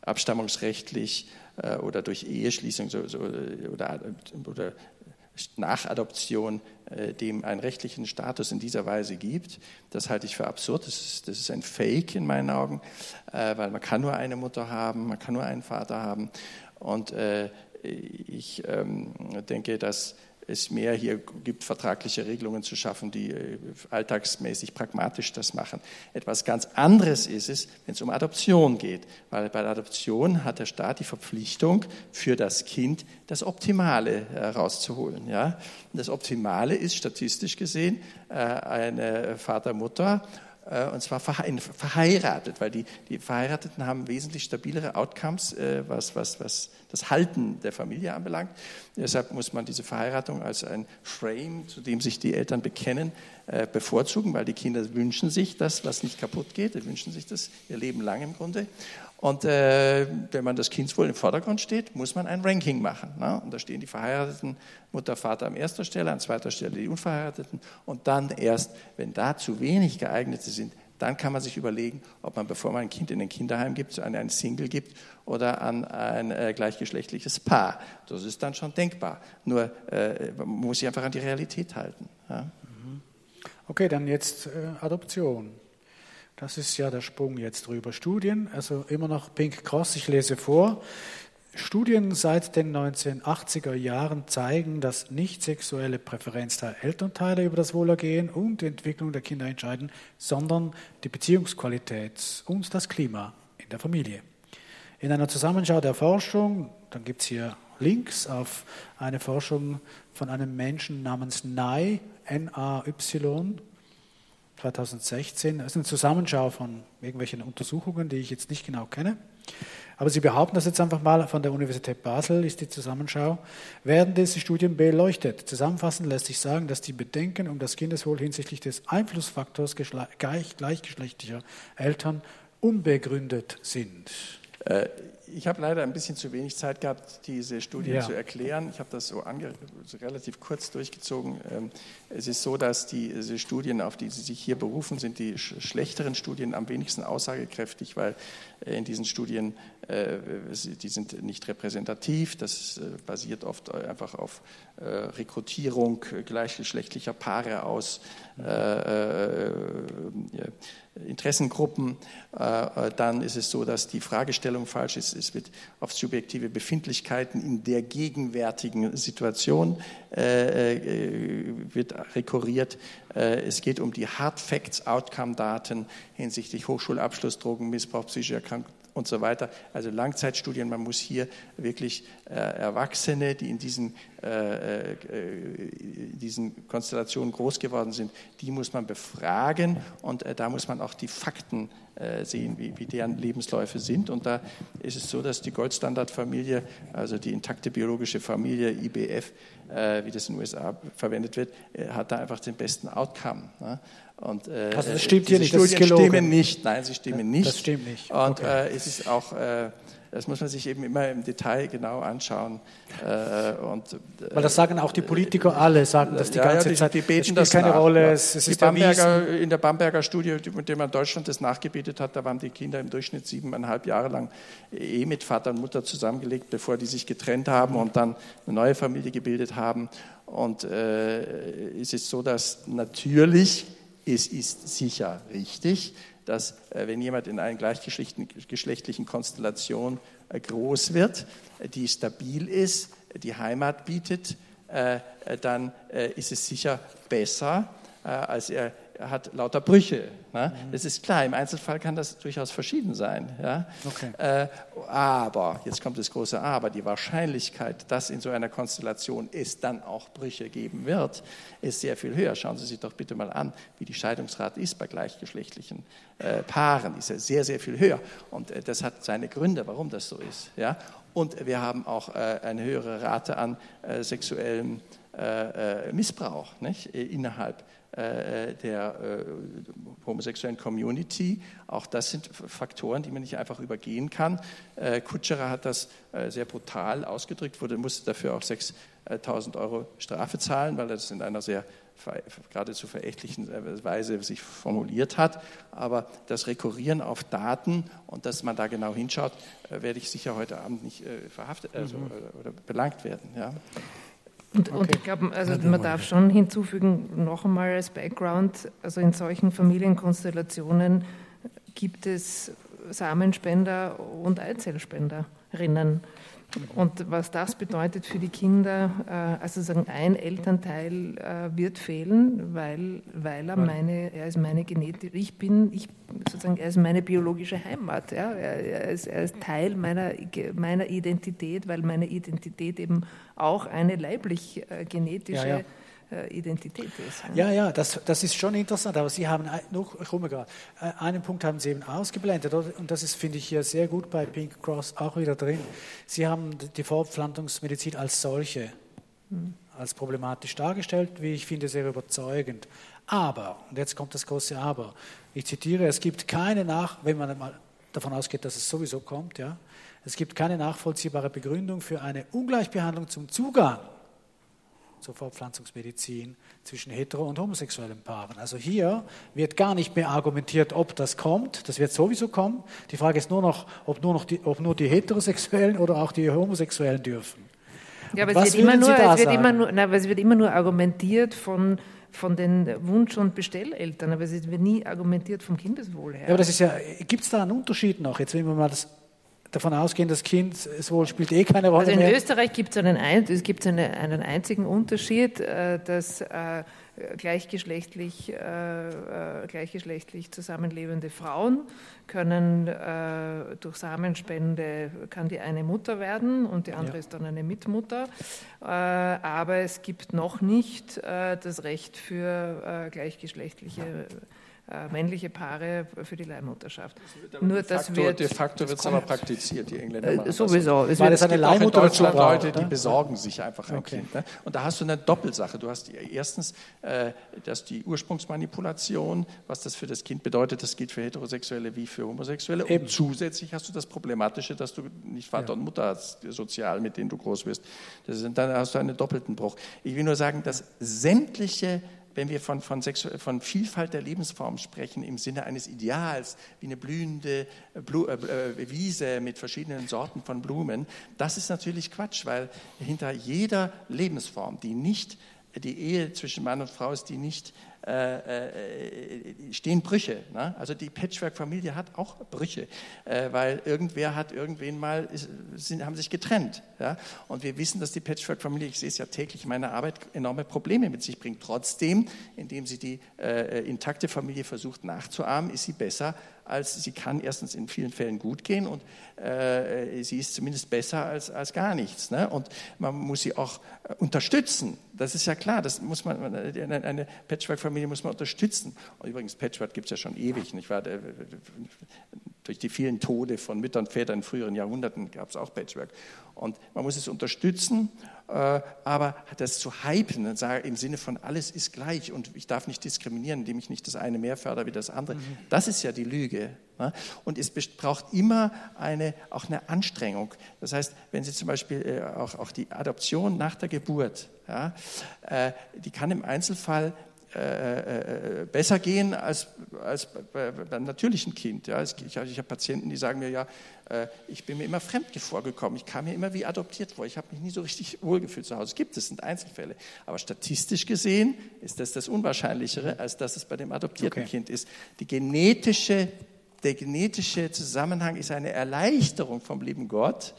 abstammungsrechtlich äh, oder durch Eheschließung so, so, oder, oder nach Adoption äh, dem einen rechtlichen Status in dieser Weise gibt. Das halte ich für absurd. Das ist, das ist ein Fake in meinen Augen, äh, weil man kann nur eine Mutter haben, man kann nur einen Vater haben. Und äh, ich ähm, denke, dass es mehr hier gibt, vertragliche Regelungen zu schaffen, die äh, alltagsmäßig pragmatisch das machen. Etwas ganz anderes ist es, wenn es um Adoption geht, weil bei der Adoption hat der Staat die Verpflichtung, für das Kind das Optimale herauszuholen. Ja? Und das Optimale ist statistisch gesehen äh, eine Vater-Mutter, und zwar verheiratet, weil die, die Verheirateten haben wesentlich stabilere Outcomes, was, was, was das Halten der Familie anbelangt. Deshalb muss man diese Verheiratung als ein Frame, zu dem sich die Eltern bekennen, bevorzugen, weil die Kinder wünschen sich das, was nicht kaputt geht, die wünschen sich das ihr Leben lang im Grunde. Und äh, wenn man das Kindeswohl im Vordergrund steht, muss man ein Ranking machen. Ne? Und da stehen die verheirateten Mutter, Vater an erster Stelle, an zweiter Stelle die Unverheirateten. Und dann erst, wenn da zu wenig Geeignete sind, dann kann man sich überlegen, ob man, bevor man ein Kind in ein Kinderheim gibt, an ein Single gibt oder an ein äh, gleichgeschlechtliches Paar. Das ist dann schon denkbar. Nur äh, man muss sich einfach an die Realität halten. Ja? Okay, dann jetzt äh, Adoption. Das ist ja der Sprung jetzt drüber. Studien, also immer noch Pink Cross, ich lese vor. Studien seit den neunzehnhundertachtziger Jahren zeigen, dass nicht sexuelle Präferenz der Elternteile über das Wohlergehen und die Entwicklung der Kinder entscheiden, sondern die Beziehungsqualität und das Klima in der Familie. In einer Zusammenschau der Forschung, dann gibt es hier Links auf eine Forschung von einem Menschen namens Nay, N A Y, zweitausendsechzehn. Das ist eine Zusammenschau von irgendwelchen Untersuchungen, die ich jetzt nicht genau kenne. Aber Sie behaupten das jetzt einfach mal, von der Universität Basel ist die Zusammenschau. Werden diese Studien beleuchtet? Zusammenfassend lässt sich sagen, dass die Bedenken um das Kindeswohl hinsichtlich des Einflussfaktors gleich, gleichgeschlechtlicher Eltern unbegründet sind. Äh, Ich habe leider ein bisschen zu wenig Zeit gehabt, diese Studien ja. zu erklären. Ich habe das so, ange- so relativ kurz durchgezogen. Es ist so, dass die, diese Studien, auf die Sie sich hier berufen, sind die sch- schlechteren Studien am wenigsten aussagekräftig, weil in diesen Studien, die sind nicht repräsentativ. Das basiert oft einfach auf Rekrutierung gleichgeschlechtlicher Paare aus äh, Interessengruppen. Dann ist es so, dass die Fragestellung falsch ist. Es wird auf subjektive Befindlichkeiten in der gegenwärtigen Situation äh, wird rekurriert. Äh, es geht um die Hard Facts, Outcome-Daten hinsichtlich Hochschulabschluss, Drogenmissbrauch, psychische Erkrankung und so weiter. Also Langzeitstudien, man muss hier wirklich äh, Erwachsene, die in diesen, äh, äh, diesen Konstellationen groß geworden sind, die muss man befragen und äh, da muss man auch die Fakten äh, sehen, wie, wie deren Lebensläufe sind. Und da ist es so, dass die Goldstandardfamilie, also die intakte biologische Familie, I B F, äh, wie das in den U S A verwendet wird, äh, hat da einfach den besten Outcome. Ne? Und, äh, also das stimmt hier nicht, das ist gelogen. Stimmen nicht, nein, sie stimmen nicht. Das stimmt nicht. Und okay. äh, es ist auch, äh, das muss man sich eben immer im Detail genau anschauen. Äh, und, äh, Weil das sagen auch die Politiker alle, sagen das die ja, ganze ja, die, Zeit. die beten es spielt das keine nach, Rolle, ja. es, es die ist Bamberger, erwiesen. in der Bamberger Studie, mit der man Deutschland das nachgebetet hat, da waren die Kinder im Durchschnitt siebeneinhalb Jahre lang eh mit Vater und Mutter zusammengelegt, bevor die sich getrennt haben und dann eine neue Familie gebildet haben. Und äh, es ist so, dass natürlich, es ist sicher richtig, dass äh, wenn jemand in einer gleichgeschlechtlichen Konstellation äh, groß wird, äh, die stabil ist, die Heimat bietet, äh, äh, dann äh, ist es sicher besser, äh, als er hat lauter Brüche. Ne? Mhm. Das ist klar, im Einzelfall kann das durchaus verschieden sein. Ja? Okay. Äh, aber, jetzt kommt das große Aber, die Wahrscheinlichkeit, dass in so einer Konstellation es dann auch Brüche geben wird, ist sehr viel höher. Schauen Sie sich doch bitte mal an, wie die Scheidungsrate ist bei gleichgeschlechtlichen äh, Paaren. Die ist ja sehr, sehr viel höher. Und äh, das hat seine Gründe, warum das so ist. Ja? Und wir haben auch äh, eine höhere Rate an äh, sexuellem äh, äh, Missbrauch, nicht? Äh, innerhalb der äh, homosexuellen Community. Auch das sind Faktoren, die man nicht einfach übergehen kann. Äh, Kutscherer hat das äh, sehr brutal ausgedrückt, wurde, musste dafür auch sechstausend Euro Strafe zahlen, weil er das in einer sehr geradezu verächtlichen Weise sich formuliert hat. Aber das Rekurrieren auf Daten und dass man da genau hinschaut, werde ich sicher heute Abend nicht verhaftet also, mhm. oder belangt werden. Ja. Und, okay. und ich glaube, also man darf schon hinzufügen, noch einmal als Background, also in solchen Familienkonstellationen gibt es Samenspender und Eizellspenderinnen. Und was das bedeutet für die Kinder, also sagen, ein Elternteil wird fehlen, weil, weil er meine, er ist meine Genetik, ich bin, ich sozusagen, er ist meine biologische Heimat, ja, er ist, er ist Teil meiner, meiner Identität, weil meine Identität eben auch eine leiblich-genetische ja, ja. Identität ist. Ja, ja, das, das ist schon interessant, aber Sie haben noch, ich komme gerade, einen Punkt haben Sie eben ausgeblendet, und das ist, finde ich, hier sehr gut bei Pink Cross auch wieder drin. Sie haben die Fortpflanzungsmedizin als solche, hm. als problematisch dargestellt, wie ich finde, sehr überzeugend. Aber, und jetzt kommt das große Aber, ich zitiere, es gibt keine Nach, wenn man mal davon ausgeht, dass es sowieso kommt, ja, es gibt keine nachvollziehbare Begründung für eine Ungleichbehandlung zum Zugang zur Fortpflanzungsmedizin zwischen hetero- und homosexuellen Paaren. Also hier wird gar nicht mehr argumentiert, ob das kommt, das wird sowieso kommen. Die Frage ist nur noch, ob nur, noch die, ob nur die Heterosexuellen oder auch die Homosexuellen dürfen. Ja, aber es wird, immer nur, es, wird immer nur, nein, aber es wird immer nur argumentiert von, von den Wunsch- und Bestelleltern, aber es wird nie argumentiert vom Kindeswohl her. Ja, aber das ist ja, gibt es da einen Unterschied noch? Jetzt, wenn wir mal das davon ausgehen, das Kindeswohl spielt eh keine Rolle mehr. Also in mehr. Österreich gibt es einen, es gibt eine, einen einzigen Unterschied, dass äh, gleichgeschlechtlich, äh, gleichgeschlechtlich zusammenlebende Frauen können äh, durch Samenspende, kann die eine Mutter werden und die andere ja. ist dann eine Mitmutter. Äh, aber es gibt noch nicht äh, das Recht für äh, gleichgeschlechtliche Äh, männliche Paare für die Leihmutterschaft. Nur de facto, wird, de facto wird es aber praktiziert, die Engländer machen äh, sowieso. Das. Weil es eine Leihmutter dazu braucht. Leute, die besorgen sich einfach ein okay. Kind. Ne? Und da hast du eine Doppelsache. Du hast erstens äh, dass die Ursprungsmanipulation, was das für das Kind bedeutet, das gilt für Heterosexuelle wie für Homosexuelle. Eben. Und zusätzlich hast du das Problematische, dass du nicht Vater ja. und Mutter hast, sozial, mit denen du groß wirst. Das ist, dann hast du einen doppelten Bruch. Ich will nur sagen, dass sämtliche wenn wir von, von, Sexu- von Vielfalt der Lebensformen sprechen, im Sinne eines Ideals, wie eine blühende Blu- äh, Wiese mit verschiedenen Sorten von Blumen, das ist natürlich Quatsch, weil hinter jeder Lebensform, die nicht die Ehe zwischen Mann und Frau ist, die nicht äh, äh, stehen Brüche. Ne? Also die Patchwork-Familie hat auch Brüche, äh, weil irgendwer hat irgendwen mal, ist, sind, haben sich getrennt. Ja? Und wir wissen, dass die Patchwork-Familie, ich sehe es ja täglich in meiner Arbeit, enorme Probleme mit sich bringt. Trotzdem, indem sie die äh, intakte Familie versucht nachzuahmen, ist sie besser, als sie kann erstens in vielen Fällen gut gehen und äh, sie ist zumindest besser als, als gar nichts. Ne? Und man muss sie auch äh, unterstützen. Das ist ja klar, das muss man, eine, eine Patchwork-Familie muss man unterstützen. Und übrigens, Patchwork gibt es ja schon ewig, nicht wahr? Durch die vielen Tode von Müttern und Vätern in früheren Jahrhunderten gab es auch Patchwork. Und man muss es unterstützen, äh, aber das zu hypen, im Sinne von alles ist gleich und ich darf nicht diskriminieren, indem ich nicht das eine mehr fördere wie das andere, mhm. das ist ja die Lüge. Ne? Und es braucht immer eine, auch eine Anstrengung. Das heißt, wenn Sie zum Beispiel äh, auch, auch die Adoption nach der Geburt, ja, äh, die kann im Einzelfall Äh, äh, besser gehen als, als bei, bei einem natürlichen Kind. Ja. Ich, ich habe Patienten, die sagen mir, ja, äh, ich bin mir immer fremd vorgekommen, ich kam mir immer wie adoptiert vor, ich habe mich nie so richtig wohlgefühlt zu Hause. Es gibt, es sind Einzelfälle. Aber statistisch gesehen ist das das Unwahrscheinlichere, als dass es bei dem adoptierten okay. Kind ist. Die genetische, der genetische Zusammenhang ist eine Erleichterung vom lieben Gott,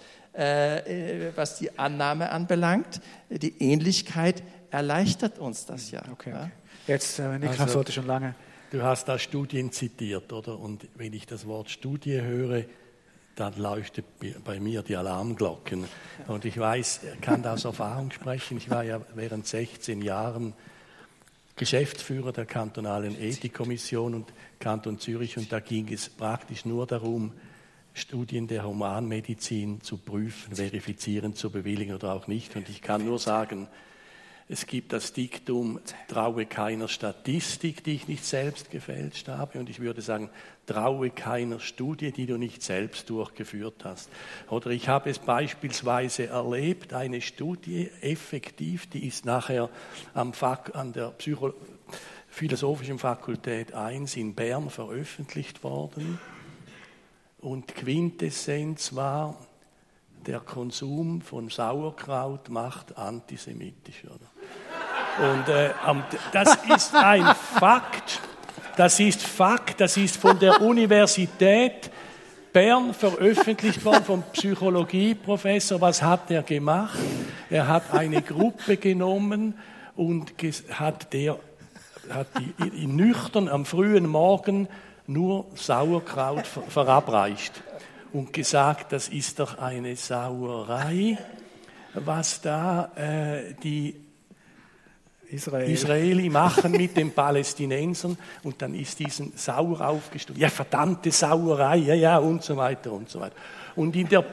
äh, was die Annahme anbelangt. Die Ähnlichkeit erleichtert uns das ja. Okay, ja. Okay. Jetzt, äh, Niklas also, sollte schon lange. Du hast da Studien zitiert, oder? Und wenn ich das Wort Studie höre, dann leuchtet bei mir die Alarmglocken. Und ich weiß, ich kann da aus Erfahrung sprechen. Ich war ja während sechzehn Jahren Geschäftsführer der kantonalen Ethikkommission und Kanton Zürich. Und da ging es praktisch nur darum, Studien der Humanmedizin zu prüfen, verifizieren, zu bewilligen oder auch nicht. Und ich kann nur sagen, Es gibt das Diktum, traue keiner Statistik, die ich nicht selbst gefälscht habe. Und ich würde sagen, traue keiner Studie, die du nicht selbst durchgeführt hast. Oder ich habe es beispielsweise erlebt, eine Studie effektiv, die ist nachher am Fak- an der Psycho- Philosophischen Fakultät eins in Bern veröffentlicht worden. Und Quintessenz war, der Konsum von Sauerkraut macht antisemitisch. Oder? Und äh, das ist ein Fakt, das ist Fakt, das ist von der Universität Bern veröffentlicht worden, vom Psychologieprofessor. Was hat er gemacht? Er hat eine Gruppe genommen und hat, der, hat die nüchtern am frühen Morgen nur Sauerkraut ver- verabreicht und gesagt, das ist doch eine Sauerei, was da äh, die Israel. Israeli machen mit den Palästinensern, und dann ist diesen sauer aufgestuft. Ja, verdammte Sauerei, ja, ja, und so weiter und so weiter. Und in der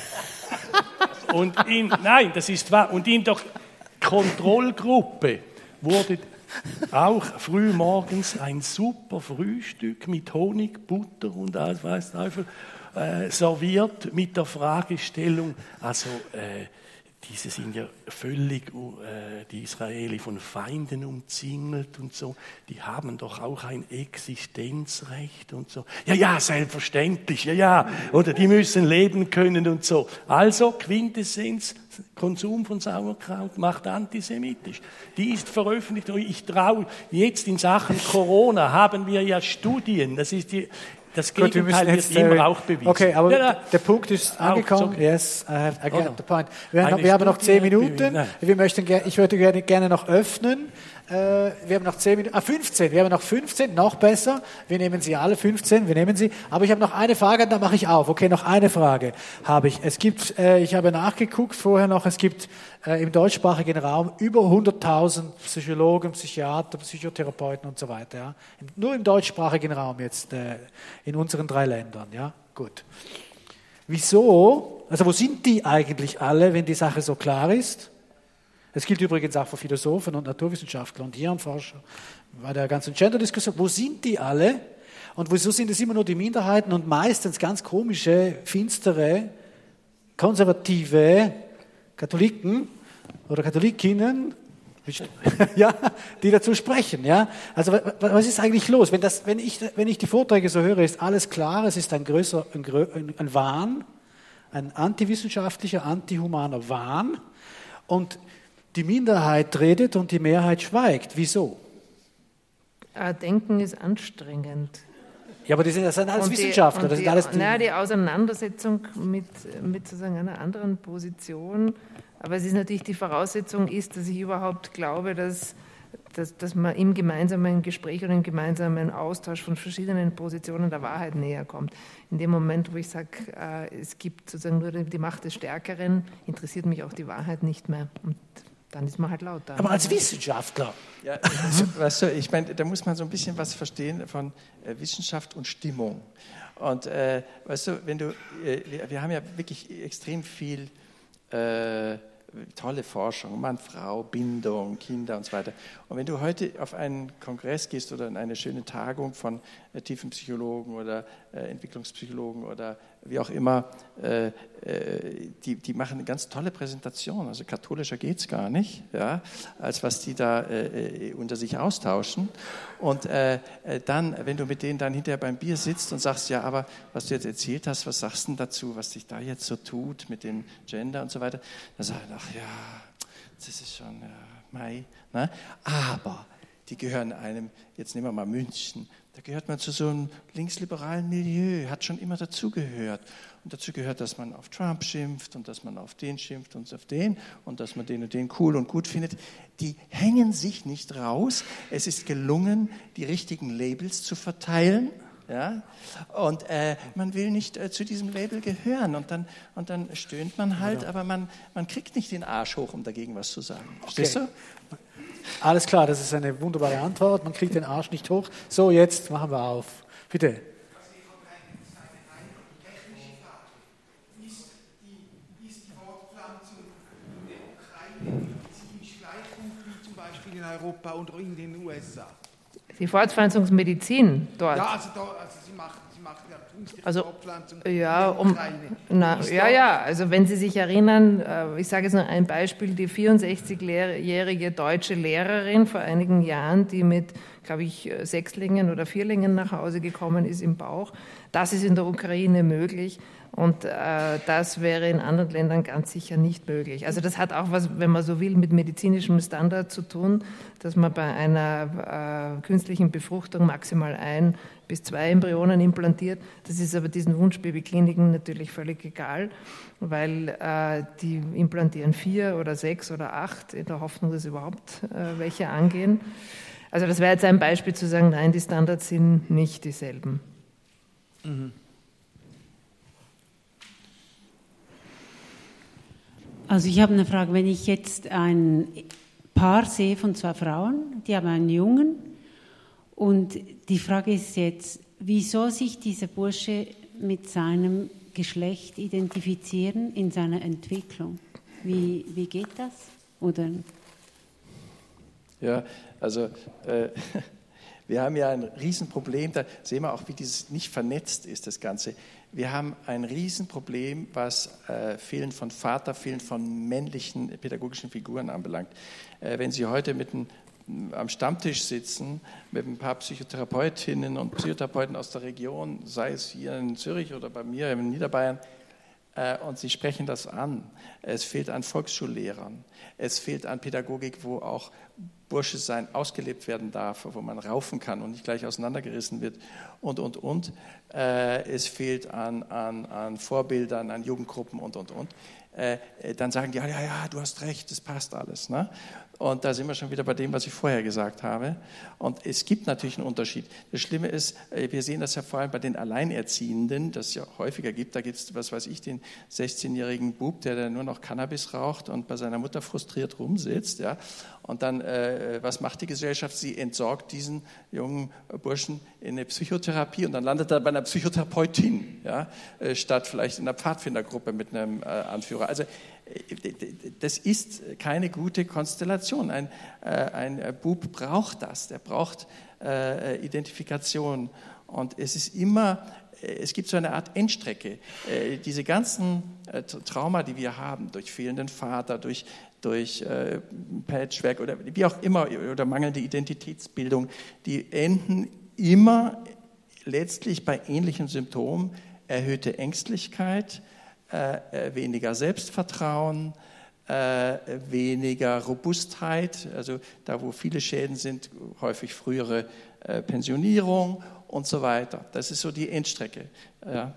und in nein, das ist wahr. Und in der Kontrollgruppe wurde auch früh morgens ein super Frühstück mit Honig, Butter und alles weiß Teufel äh, serviert mit der Fragestellung, also äh, diese sind ja völlig, äh, die Israeli, von Feinden umzingelt und so, die haben doch auch ein Existenzrecht und so. Ja, ja, selbstverständlich, ja, ja, oder die müssen leben können und so. Also, Quintessenz, Konsum von Sauerkraut macht antisemitisch. Die ist veröffentlicht. Ich traue, jetzt in Sachen Corona haben wir ja Studien, das ist die... Das Gegenteil wird jetzt, immer auch bewiesen. Okay, aber ja, ja. der Punkt ist angekommen. Okay. Yes, I, have, I get Oder? the point. Wir, haben, Eine wir haben noch zehn Studie Minuten. Wir möchten, ich würde gerne, gerne noch öffnen. Äh, wir haben noch zehn Minuten, ah, fünfzehn. Wir haben noch fünfzehn, noch besser. Wir nehmen sie alle, fünfzehn, wir nehmen sie. Aber ich habe noch eine Frage, dann mache ich auf. Okay, noch eine Frage habe ich. Es gibt, äh, ich habe nachgeguckt vorher noch, es gibt äh, im deutschsprachigen Raum über hunderttausend Psychologen, Psychiater, Psychotherapeuten und so weiter. Ja? Nur im deutschsprachigen Raum jetzt, äh, in unseren drei Ländern. Ja, gut. Wieso? Also wo sind die eigentlich alle, wenn die Sache so klar ist? Das gilt übrigens auch für Philosophen und Naturwissenschaftler und Hirnforscher bei der ganzen Gender-Diskussion. Wo sind die alle? Und wieso sind es immer nur die Minderheiten und meistens ganz komische, finstere, konservative Katholiken oder Katholikinnen, ja, die dazu sprechen? Ja? Also was ist eigentlich los? Wenn, das, wenn, ich, wenn ich die Vorträge so höre, ist alles klar, es ist ein größer, ein, ein Wahn, ein antiwissenschaftlicher, antihumaner Wahn, und die Minderheit redet und die Mehrheit schweigt. Wieso? Denken ist anstrengend. Ja, aber die sind, das sind alles Und die, Wissenschaftler. und Das die, sind alles die, naja, die Auseinandersetzung mit, mit sozusagen einer anderen Position. Aber es ist natürlich, die Voraussetzung ist, dass ich überhaupt glaube, dass, dass, dass man im gemeinsamen Gespräch oder im gemeinsamen Austausch von verschiedenen Positionen der Wahrheit näher kommt. In dem Moment, wo ich sage, äh, es gibt sozusagen nur die Macht des Stärkeren, interessiert mich auch die Wahrheit nicht mehr. Und dann ist man halt lauter. aber als Wissenschaftler. Ja, also, weißt du, ich meine, da muss man so ein bisschen was verstehen von äh, Wissenschaft und Stimmung. Und äh, weißt du, wenn du, äh, wir, wir haben ja wirklich extrem viel äh, tolle Forschung, Mann, Frau, Bindung, Kinder und so weiter. Und wenn du heute auf einen Kongress gehst oder in eine schöne Tagung von äh, Tiefenpsychologen oder äh, Entwicklungspsychologen oder wie auch immer, äh, äh, die, die machen eine ganz tolle Präsentation. Also katholischer geht es gar nicht, ja, als was die da äh, unter sich austauschen. Und äh, dann, wenn du mit denen dann hinterher beim Bier sitzt und sagst, ja, aber was du jetzt erzählt hast, was sagst du denn dazu, was sich da jetzt so tut mit dem Gender und so weiter, dann sag ich, ach ja, das ist schon, ja, Mai, ne? Aber die gehören einem, jetzt nehmen wir mal München, da gehört man zu so einem linksliberalen Milieu, hat schon immer dazugehört. Und dazu gehört, dass man auf Trump schimpft und dass man auf den schimpft und auf den und dass man den und den cool und gut findet. Die hängen sich nicht raus. Es ist gelungen, die richtigen Labels zu verteilen. Ja? Und äh, man will nicht äh, zu diesem Label gehören. Und dann, und dann stöhnt man halt, aber man, man kriegt nicht den Arsch hoch, um dagegen was zu sagen. Verstehst Okay. du? Alles klar, das ist eine wunderbare Antwort. Man kriegt den Arsch nicht hoch. So, jetzt machen wir auf. Bitte. Ist die Fortpflanzung in der Ukraine ziemlich gleich gut Beispiel in Europa und in den U S A? Die Fortpflanzungsmedizin dort? Ja, also, da, also Sie machen, Sie machen ja künstliche also, Fortpflanzung ja, in der um, Ukraine. na, ja, ja, also wenn Sie sich erinnern, ich sage jetzt noch ein Beispiel, die vierundsechzigjährige deutsche Lehrerin vor einigen Jahren, die mit, glaube ich, Sechslingen oder Vierlingen nach Hause gekommen ist im Bauch, das ist in der Ukraine möglich. Und äh, das wäre in anderen Ländern ganz sicher nicht möglich. Also das hat auch was, wenn man so will, mit medizinischem Standard zu tun, dass man bei einer äh, künstlichen Befruchtung maximal ein bis zwei Embryonen implantiert. Das ist aber diesen Wunschbabykliniken natürlich völlig egal, weil äh, die implantieren vier oder sechs oder acht in der Hoffnung, dass überhaupt äh, welche angehen. Also das wäre jetzt ein Beispiel zu sagen, nein, die Standards sind nicht dieselben. Mhm. Also ich habe eine Frage, wenn ich jetzt ein Paar sehe von zwei Frauen, die haben einen Jungen und die Frage ist jetzt, wie soll sich dieser Bursche mit seinem Geschlecht identifizieren in seiner Entwicklung? Wie, wie geht das? Oder? Ja, also äh, wir haben ja ein Riesenproblem, da sehen wir auch, wie dieses nicht vernetzt ist, das Ganze. Wir haben ein Riesenproblem, was äh, Fehlen von Vater, Fehlen von männlichen pädagogischen Figuren anbelangt. Äh, wenn Sie heute mit ein, am Stammtisch sitzen mit ein paar Psychotherapeutinnen und Psychotherapeuten aus der Region, sei es hier in Zürich oder bei mir in Niederbayern, äh, und Sie sprechen das an. Es fehlt an Volksschullehrern, es fehlt an Pädagogik, wo auch Bursche sein ausgelebt werden darf, wo man raufen kann und nicht gleich auseinandergerissen wird und, und, und. Äh, es fehlt an, an, an Vorbildern, an Jugendgruppen und, und, und. Äh, dann sagen die, ja, ja, ja, du hast recht, das passt alles. Ne? Und da sind wir schon wieder bei dem, was ich vorher gesagt habe. Und es gibt natürlich einen Unterschied. Das Schlimme ist, wir sehen das ja vor allem bei den Alleinerziehenden, das es ja häufiger gibt. Da gibt es, was weiß ich, den sechzehnjährigen Bub, der dann nur noch Cannabis raucht und bei seiner Mutter frustriert rumsitzt. Ja? Und dann, äh, was macht die Gesellschaft? Sie entsorgt diesen jungen Burschen in eine Psychotherapie und dann landet er bei einer Psychotherapeutin, ja? äh, statt vielleicht in einer Pfadfindergruppe mit einem äh, Anführer. Also das ist keine gute Konstellation. Ein, äh, ein Bub braucht das, der braucht äh, Identifikation. Und es ist immer, es gibt so eine Art Endstrecke. Äh, diese ganzen äh, Trauma, die wir haben, durch fehlenden Vater, durch, durch äh, Patchwork oder wie auch immer, oder mangelnde Identitätsbildung, die enden immer letztlich bei ähnlichen Symptomen: erhöhte Ängstlichkeit, Äh, weniger Selbstvertrauen, äh, weniger Robustheit, also da, wo viele Schäden sind, häufig frühere äh, Pensionierung und so weiter. Das ist so die Endstrecke. Ja.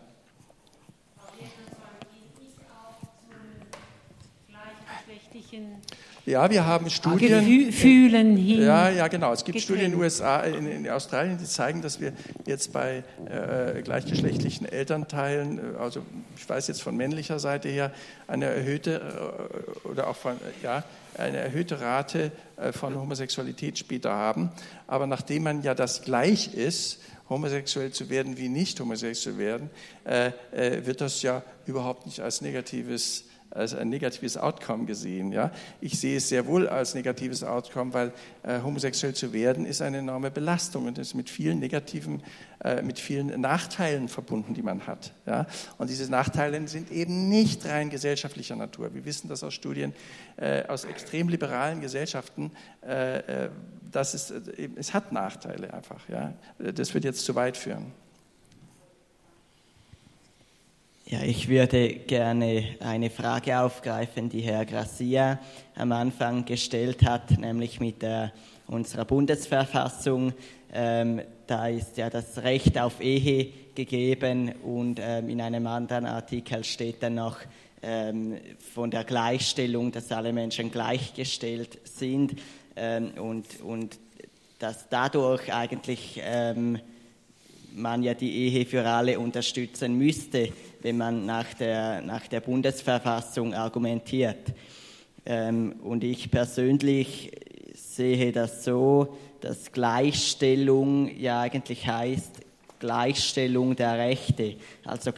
Ja, wir haben Studien. Fühlen hin. Ja, ja, genau. Es gibt getrennt. Studien in den U S A, in, in Australien, die zeigen, dass wir jetzt bei äh, gleichgeschlechtlichen Elternteilen, also ich weiß jetzt von männlicher Seite her, eine erhöhte äh, oder auch von, ja, eine erhöhte Rate äh, von Homosexualität später haben. Aber nachdem man ja das gleich ist, homosexuell zu werden wie nicht homosexuell werden, äh, äh, wird das ja überhaupt nicht als negatives als ein negatives Outcome gesehen. Ja? Ich sehe es sehr wohl als negatives Outcome, weil äh, homosexuell zu werden ist eine enorme Belastung und ist mit vielen negativen, äh, mit vielen Nachteilen verbunden, die man hat. Ja? Und diese Nachteile sind eben nicht rein gesellschaftlicher Natur. Wir wissen das aus Studien äh, aus extrem liberalen Gesellschaften, äh, dass es, äh, es hat Nachteile einfach. Ja? Das wird jetzt zu weit führen. Ja, ich würde gerne eine Frage aufgreifen, die Herr Gracia am Anfang gestellt hat, nämlich mit der, unserer Bundesverfassung. Ähm, da ist ja das Recht auf Ehe gegeben und ähm, in einem anderen Artikel steht dann noch ähm, von der Gleichstellung, dass alle Menschen gleichgestellt sind ähm, und, und dass dadurch eigentlich ähm, man ja die Ehe für alle unterstützen müsste, wenn man nach der, nach der Bundesverfassung argumentiert. Ähm, und ich persönlich sehe das so, dass Gleichstellung ja eigentlich heißt Gleichstellung der Rechte, also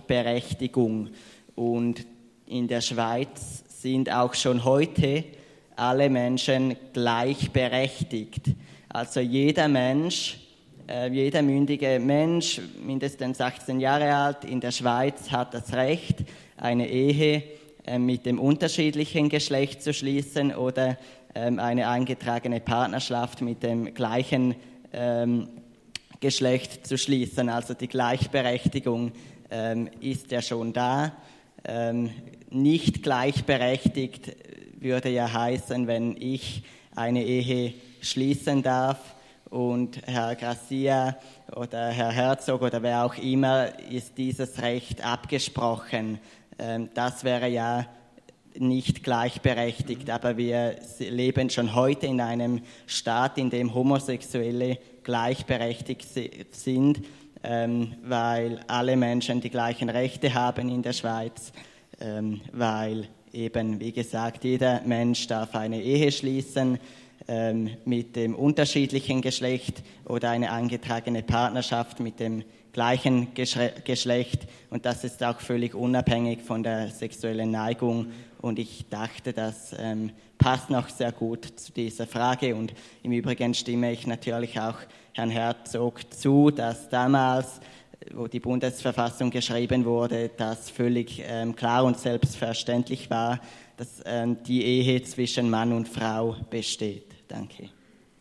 Gleichberechtigung. Und in der Schweiz sind auch schon heute alle Menschen gleichberechtigt. Also jeder Mensch, äh, jeder mündige Mensch, mindestens achtzehn Jahre alt, in der Schweiz hat das Recht, eine Ehe äh, mit dem unterschiedlichen Geschlecht zu schließen oder ähm, eine eingetragene Partnerschaft mit dem gleichen ähm, Geschlecht zu schließen. Also die Gleichberechtigung ähm, ist ja schon da. Ähm, nicht gleichberechtigt würde ja heißen, wenn ich eine Ehe schließen darf und Herr Gracia oder Herr Herzog oder wer auch immer ist dieses Recht abgesprochen. Ähm, das wäre ja nicht gleichberechtigt, aber wir leben schon heute in einem Staat, in dem Homosexuelle gleichberechtigt sind, ähm, weil alle Menschen die gleichen Rechte haben in der Schweiz, ähm, weil eben, wie gesagt, jeder Mensch darf eine Ehe schließen ähm, mit dem unterschiedlichen Geschlecht oder eine eingetragene Partnerschaft mit dem gleichen Geschlecht, und das ist auch völlig unabhängig von der sexuellen Neigung, und ich dachte, das ähm, passt noch sehr gut zu dieser Frage, und im Übrigen stimme ich natürlich auch Herrn Herzog zu, dass damals, wo die Bundesverfassung geschrieben wurde, das völlig ähm, klar und selbstverständlich war, dass ähm, die Ehe zwischen Mann und Frau besteht. Danke.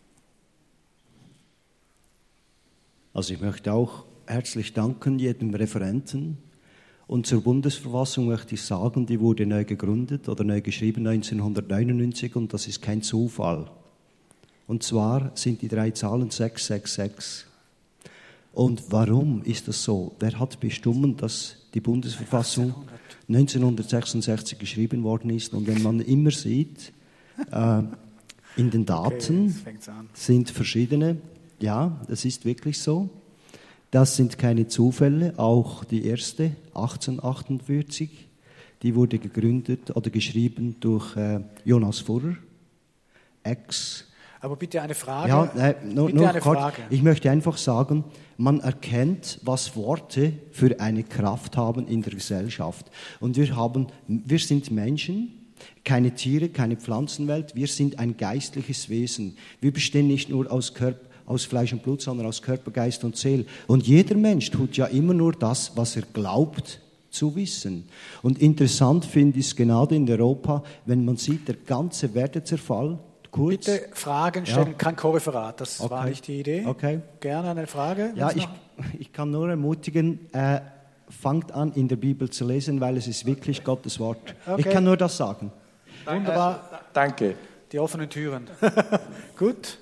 Also ich möchte auch herzlich danken jedem Referenten. Und zur Bundesverfassung möchte ich sagen, die wurde neu gegründet oder neu geschrieben neunzehnhundertneunundneunzig, und das ist kein Zufall. Und zwar sind die drei Zahlen sechs sechs sechs. Und warum ist das so? Wer hat bestimmt, dass die Bundesverfassung neunzehnhundertsechsundsechzig geschrieben worden ist? Und wenn man immer sieht, äh, in den Daten okay, sind verschiedene, ja, das ist wirklich so. Das sind keine Zufälle, auch die erste, achtzehnhundertachtundvierzig, die wurde gegründet oder geschrieben durch äh, Jonas Furrer, Ex. Aber bitte eine Frage. Ja, äh, no, bitte noch eine kurz. Frage. Ich möchte einfach sagen, man erkennt, was Worte für eine Kraft haben in der Gesellschaft. Und wir, haben, wir sind Menschen, keine Tiere, keine Pflanzenwelt, wir sind ein geistliches Wesen. Wir bestehen nicht nur aus Körper, aus Fleisch und Blut, sondern aus Körper, Geist und Seele. Und jeder Mensch tut ja immer nur das, was er glaubt zu wissen. Und interessant finde ich es gerade in Europa, wenn man sieht, der ganze Wertezerfall, kurz. Bitte Fragen stellen, Ja. kein Co-Referat, das Okay. war nicht die Idee. Okay. Gerne eine Frage. Ja, Wenn's ich, ich kann nur ermutigen, äh, fangt an, in der Bibel zu lesen, weil es ist wirklich Gottes Wort. Okay. Ich kann nur das sagen. Wunderbar. Danke. Die offenen Türen. Gut.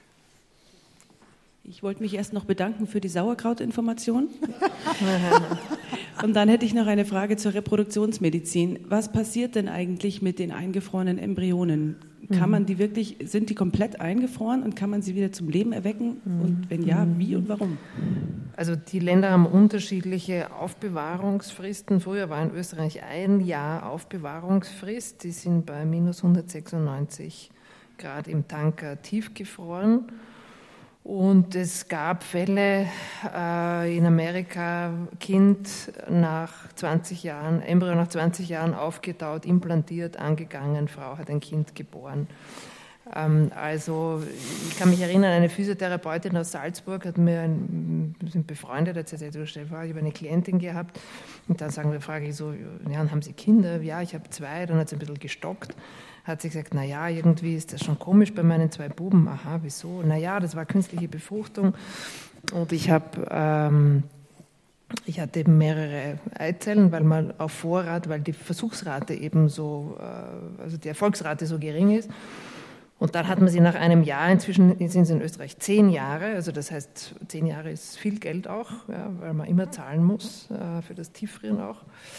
Ich wollte mich erst noch bedanken für die Sauerkrautinformation. Und dann hätte ich noch eine Frage zur Reproduktionsmedizin. Was passiert denn eigentlich mit den eingefrorenen Embryonen? Kann man die wirklich, sind die komplett eingefroren und kann man sie wieder zum Leben erwecken? Und wenn ja, wie und warum? Also die Länder haben unterschiedliche Aufbewahrungsfristen. Früher war in Österreich ein Jahr Aufbewahrungsfrist. Die sind bei minus hundertsechsundneunzig Grad im Tanker tiefgefroren. Und es gab Fälle äh, in Amerika, Kind nach zwanzig Jahren, Embryo nach zwanzig Jahren aufgetaut, implantiert, angegangen, Frau hat ein Kind geboren. Ähm, also ich kann mich erinnern, eine Physiotherapeutin aus Salzburg hat mir, ein, wir sind befreundet, hat gesagt, ich habe eine Klientin gehabt und dann sagen wir, frage ich so, ja, haben Sie Kinder? Ja, ich habe zwei, dann hat sie ein bisschen gestockt. Hat sie gesagt, naja, irgendwie ist das schon komisch bei meinen zwei Buben. Aha, wieso? Naja, das war künstliche Befruchtung. Und ich habe, ähm, ich hatte eben mehrere Eizellen, weil man auf Vorrat, weil die Versuchsrate eben so, äh, also die Erfolgsrate so gering ist. Und dann hat man sie nach einem Jahr, inzwischen sind sie in Österreich zehn Jahre, also das heißt, zehn Jahre ist viel Geld auch, ja, weil man immer zahlen muss, äh, für das Tieffrieren auch.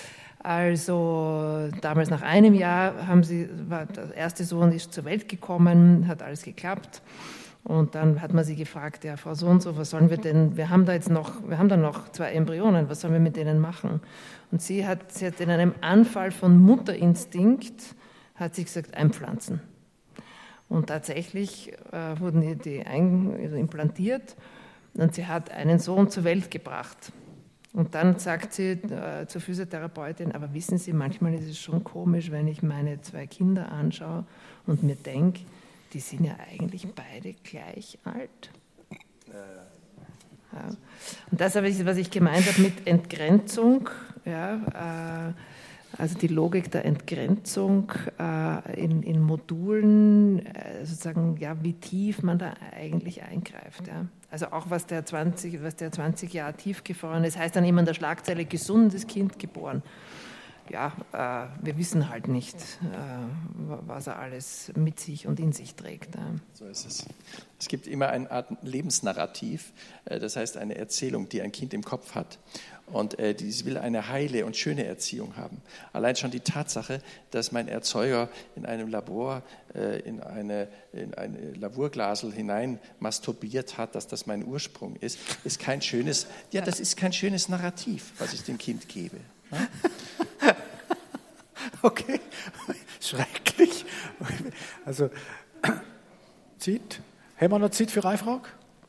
Also damals nach einem Jahr haben sie, war der erste Sohn ist zur Welt gekommen, hat alles geklappt. Und dann hat man sie gefragt, ja, Frau so und so, was sollen wir denn, wir haben da jetzt noch, wir haben da noch zwei Embryonen, was sollen wir mit denen machen? Und sie hat, sie hat in einem Anfall von Mutterinstinkt, hat sie gesagt, einpflanzen. Und tatsächlich äh, wurden die ein, also implantiert und sie hat einen Sohn zur Welt gebracht. Und dann sagt sie äh, zur Physiotherapeutin, aber wissen Sie, manchmal ist es schon komisch, wenn ich meine zwei Kinder anschaue und mir denke, die sind ja eigentlich beide gleich alt. Ja. Und das habe ich, was ich gemeint habe mit Entgrenzung, ja, äh, also die Logik der Entgrenzung äh, in, in Modulen, äh, sozusagen, ja, wie tief man da eigentlich eingreift. Ja. Also auch was der zwanzig, was der zwanzig Jahre tiefgefroren ist, heißt dann immer in der Schlagzeile gesundes Kind geboren. Ja, äh, wir wissen halt nicht, äh, was er alles mit sich und in sich trägt. Ja. So ist es. Es gibt immer eine Art Lebensnarrativ, äh, das heißt eine Erzählung, die ein Kind im Kopf hat. Und äh, dies will eine heile und schöne Erziehung haben. Allein schon die Tatsache, dass mein Erzeuger in einem Labor äh, in eine, in eine Lavurglasel hinein masturbiert hat, dass das mein Ursprung ist, ist kein schönes, ja, das ist kein schönes Narrativ, was ich dem Kind gebe. Ja? Okay, schrecklich. Also, Zeit? Haben wir noch Zeit für eine Frage?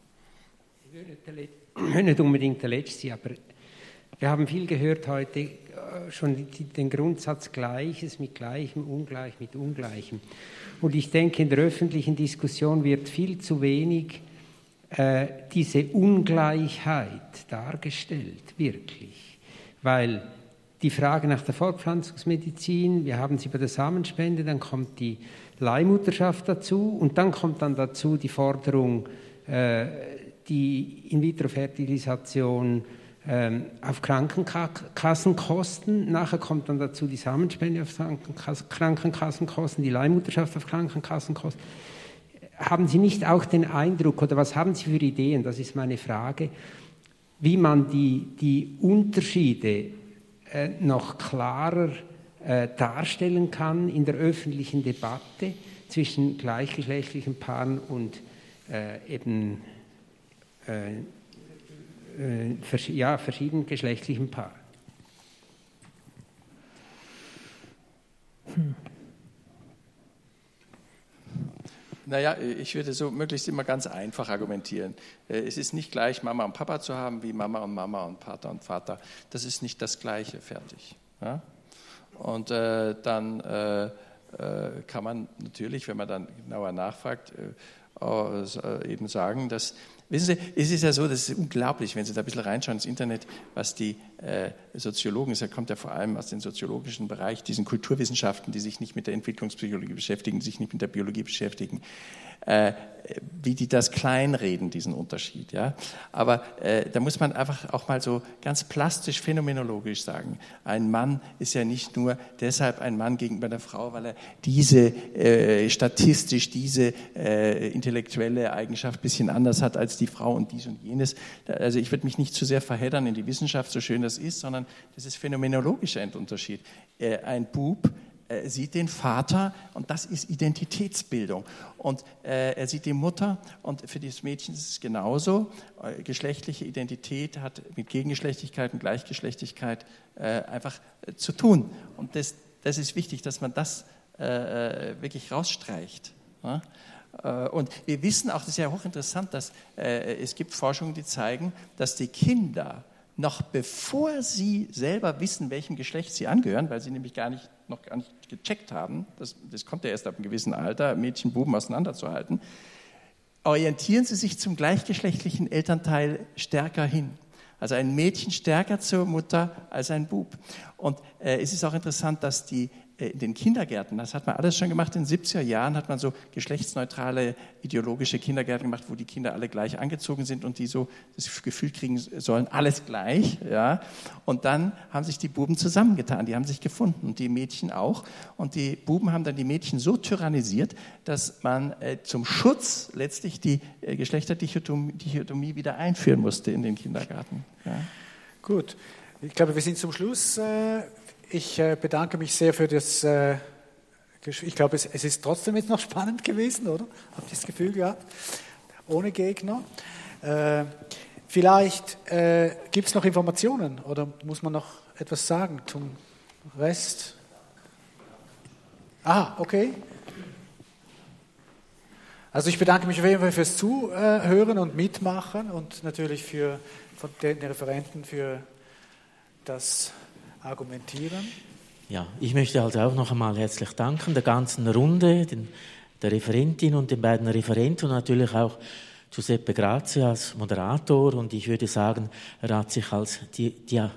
Ich will nicht unbedingt der Letzte sein, aber wir haben viel gehört heute, schon den Grundsatz Gleiches mit Gleichem, Ungleich mit Ungleichem. Und ich denke, in der öffentlichen Diskussion wird viel zu wenig äh, diese Ungleichheit dargestellt, wirklich. Weil die Frage nach der Fortpflanzungsmedizin, wir haben sie bei der Samenspende, dann kommt die Leihmutterschaft dazu und dann kommt dann dazu die Forderung, äh, die In-vitro-Fertilisation äh, auf Krankenkassenkosten, nachher kommt dann dazu die Samenspende auf Krankenkassenkosten, die Leihmutterschaft auf Krankenkassenkosten. Haben Sie nicht auch den Eindruck, oder was haben Sie für Ideen, das ist meine Frage, wie man die, die Unterschiede noch klarer äh, darstellen kann in der öffentlichen Debatte zwischen gleichgeschlechtlichen Paaren und äh, eben äh, äh, vers- ja, verschiedengeschlechtlichen Paaren. Hm. Naja, ich würde so möglichst immer ganz einfach argumentieren. Es ist nicht gleich, Mama und Papa zu haben, wie Mama und Mama und Vater und Vater. Das ist nicht das Gleiche, fertig. Ja? Und äh, dann äh, äh, kann man natürlich, wenn man dann genauer nachfragt, äh, eben sagen, dass, wissen Sie, es ist ja so, das ist unglaublich, wenn Sie da ein bisschen reinschauen ins Internet, was die äh, Soziologen, das kommt ja vor allem aus dem soziologischen Bereich, diesen Kulturwissenschaften, die sich nicht mit der Entwicklungspsychologie beschäftigen, sich nicht mit der Biologie beschäftigen, äh, wie die das kleinreden, diesen Unterschied. Ja? Aber äh, da muss man einfach auch mal so ganz plastisch, phänomenologisch sagen, ein Mann ist ja nicht nur deshalb ein Mann gegenüber der Frau, weil er diese äh, statistisch, diese äh, intellektuelle Eigenschaft ein bisschen anders hat als die Frau und dies und jenes. Also ich würde mich nicht zu sehr verheddern in die Wissenschaft, so schön das ist, sondern das ist phänomenologischer Unterschied. Äh, ein Bub äh, sieht den Vater und das ist Identitätsbildung. Und äh, er sieht die Mutter und für das Mädchen ist es genauso. Äh, geschlechtliche Identität hat mit Gegengeschlechtlichkeit und Gleichgeschlechtlichkeit äh, einfach äh, zu tun. Und das, das ist wichtig, dass man das äh, wirklich rausstreicht. Ja? Und wir wissen auch, das ist ja hochinteressant, dass äh, es gibt Forschungen, die zeigen, dass die Kinder noch bevor sie selber wissen, welchem Geschlecht sie angehören, weil sie nämlich gar nicht, noch gar nicht gecheckt haben, das, das kommt ja erst ab einem gewissen Alter, Mädchen, Buben auseinanderzuhalten, orientieren sie sich zum gleichgeschlechtlichen Elternteil stärker hin. Also ein Mädchen stärker zur Mutter als ein Bub. Und äh, es ist auch interessant, dass die in den Kindergärten, das hat man alles schon gemacht, in den siebziger Jahren hat man so geschlechtsneutrale ideologische Kindergärten gemacht, wo die Kinder alle gleich angezogen sind und die so das Gefühl kriegen sollen, alles gleich. Ja. Und dann haben sich die Buben zusammengetan, die haben sich gefunden und die Mädchen auch. Und die Buben haben dann die Mädchen so tyrannisiert, dass man äh, zum Schutz letztlich die äh, Geschlechterdichotomie Dichotomie wieder einführen musste in den Kindergarten. Ja. Gut, ich glaube, wir sind zum Schluss. Äh Ich bedanke mich sehr für das äh, Gespräch. Ich glaube, es, es ist trotzdem jetzt noch spannend gewesen, oder? Habt ihr das Gefühl gehabt? Ohne Gegner. Äh, vielleicht äh, gibt es noch Informationen oder muss man noch etwas sagen zum Rest? Ah, okay. Also ich bedanke mich auf jeden Fall fürs Zuhören und Mitmachen und natürlich für von den Referenten für das argumentieren. Ja, ich möchte also auch noch einmal herzlich danken der ganzen Runde, den, der Referentin und den beiden Referenten und natürlich auch Giuseppe Grazia als Moderator. Und ich würde sagen, er hat sich als die, die, äh,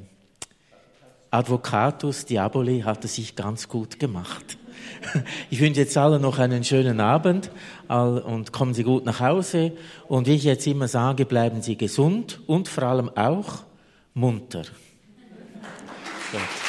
Advocatus Diaboli hat es sich ganz gut gemacht. Ich wünsche jetzt allen noch einen schönen Abend und kommen Sie gut nach Hause. Und wie ich jetzt immer sage, bleiben Sie gesund und vor allem auch munter. Gut.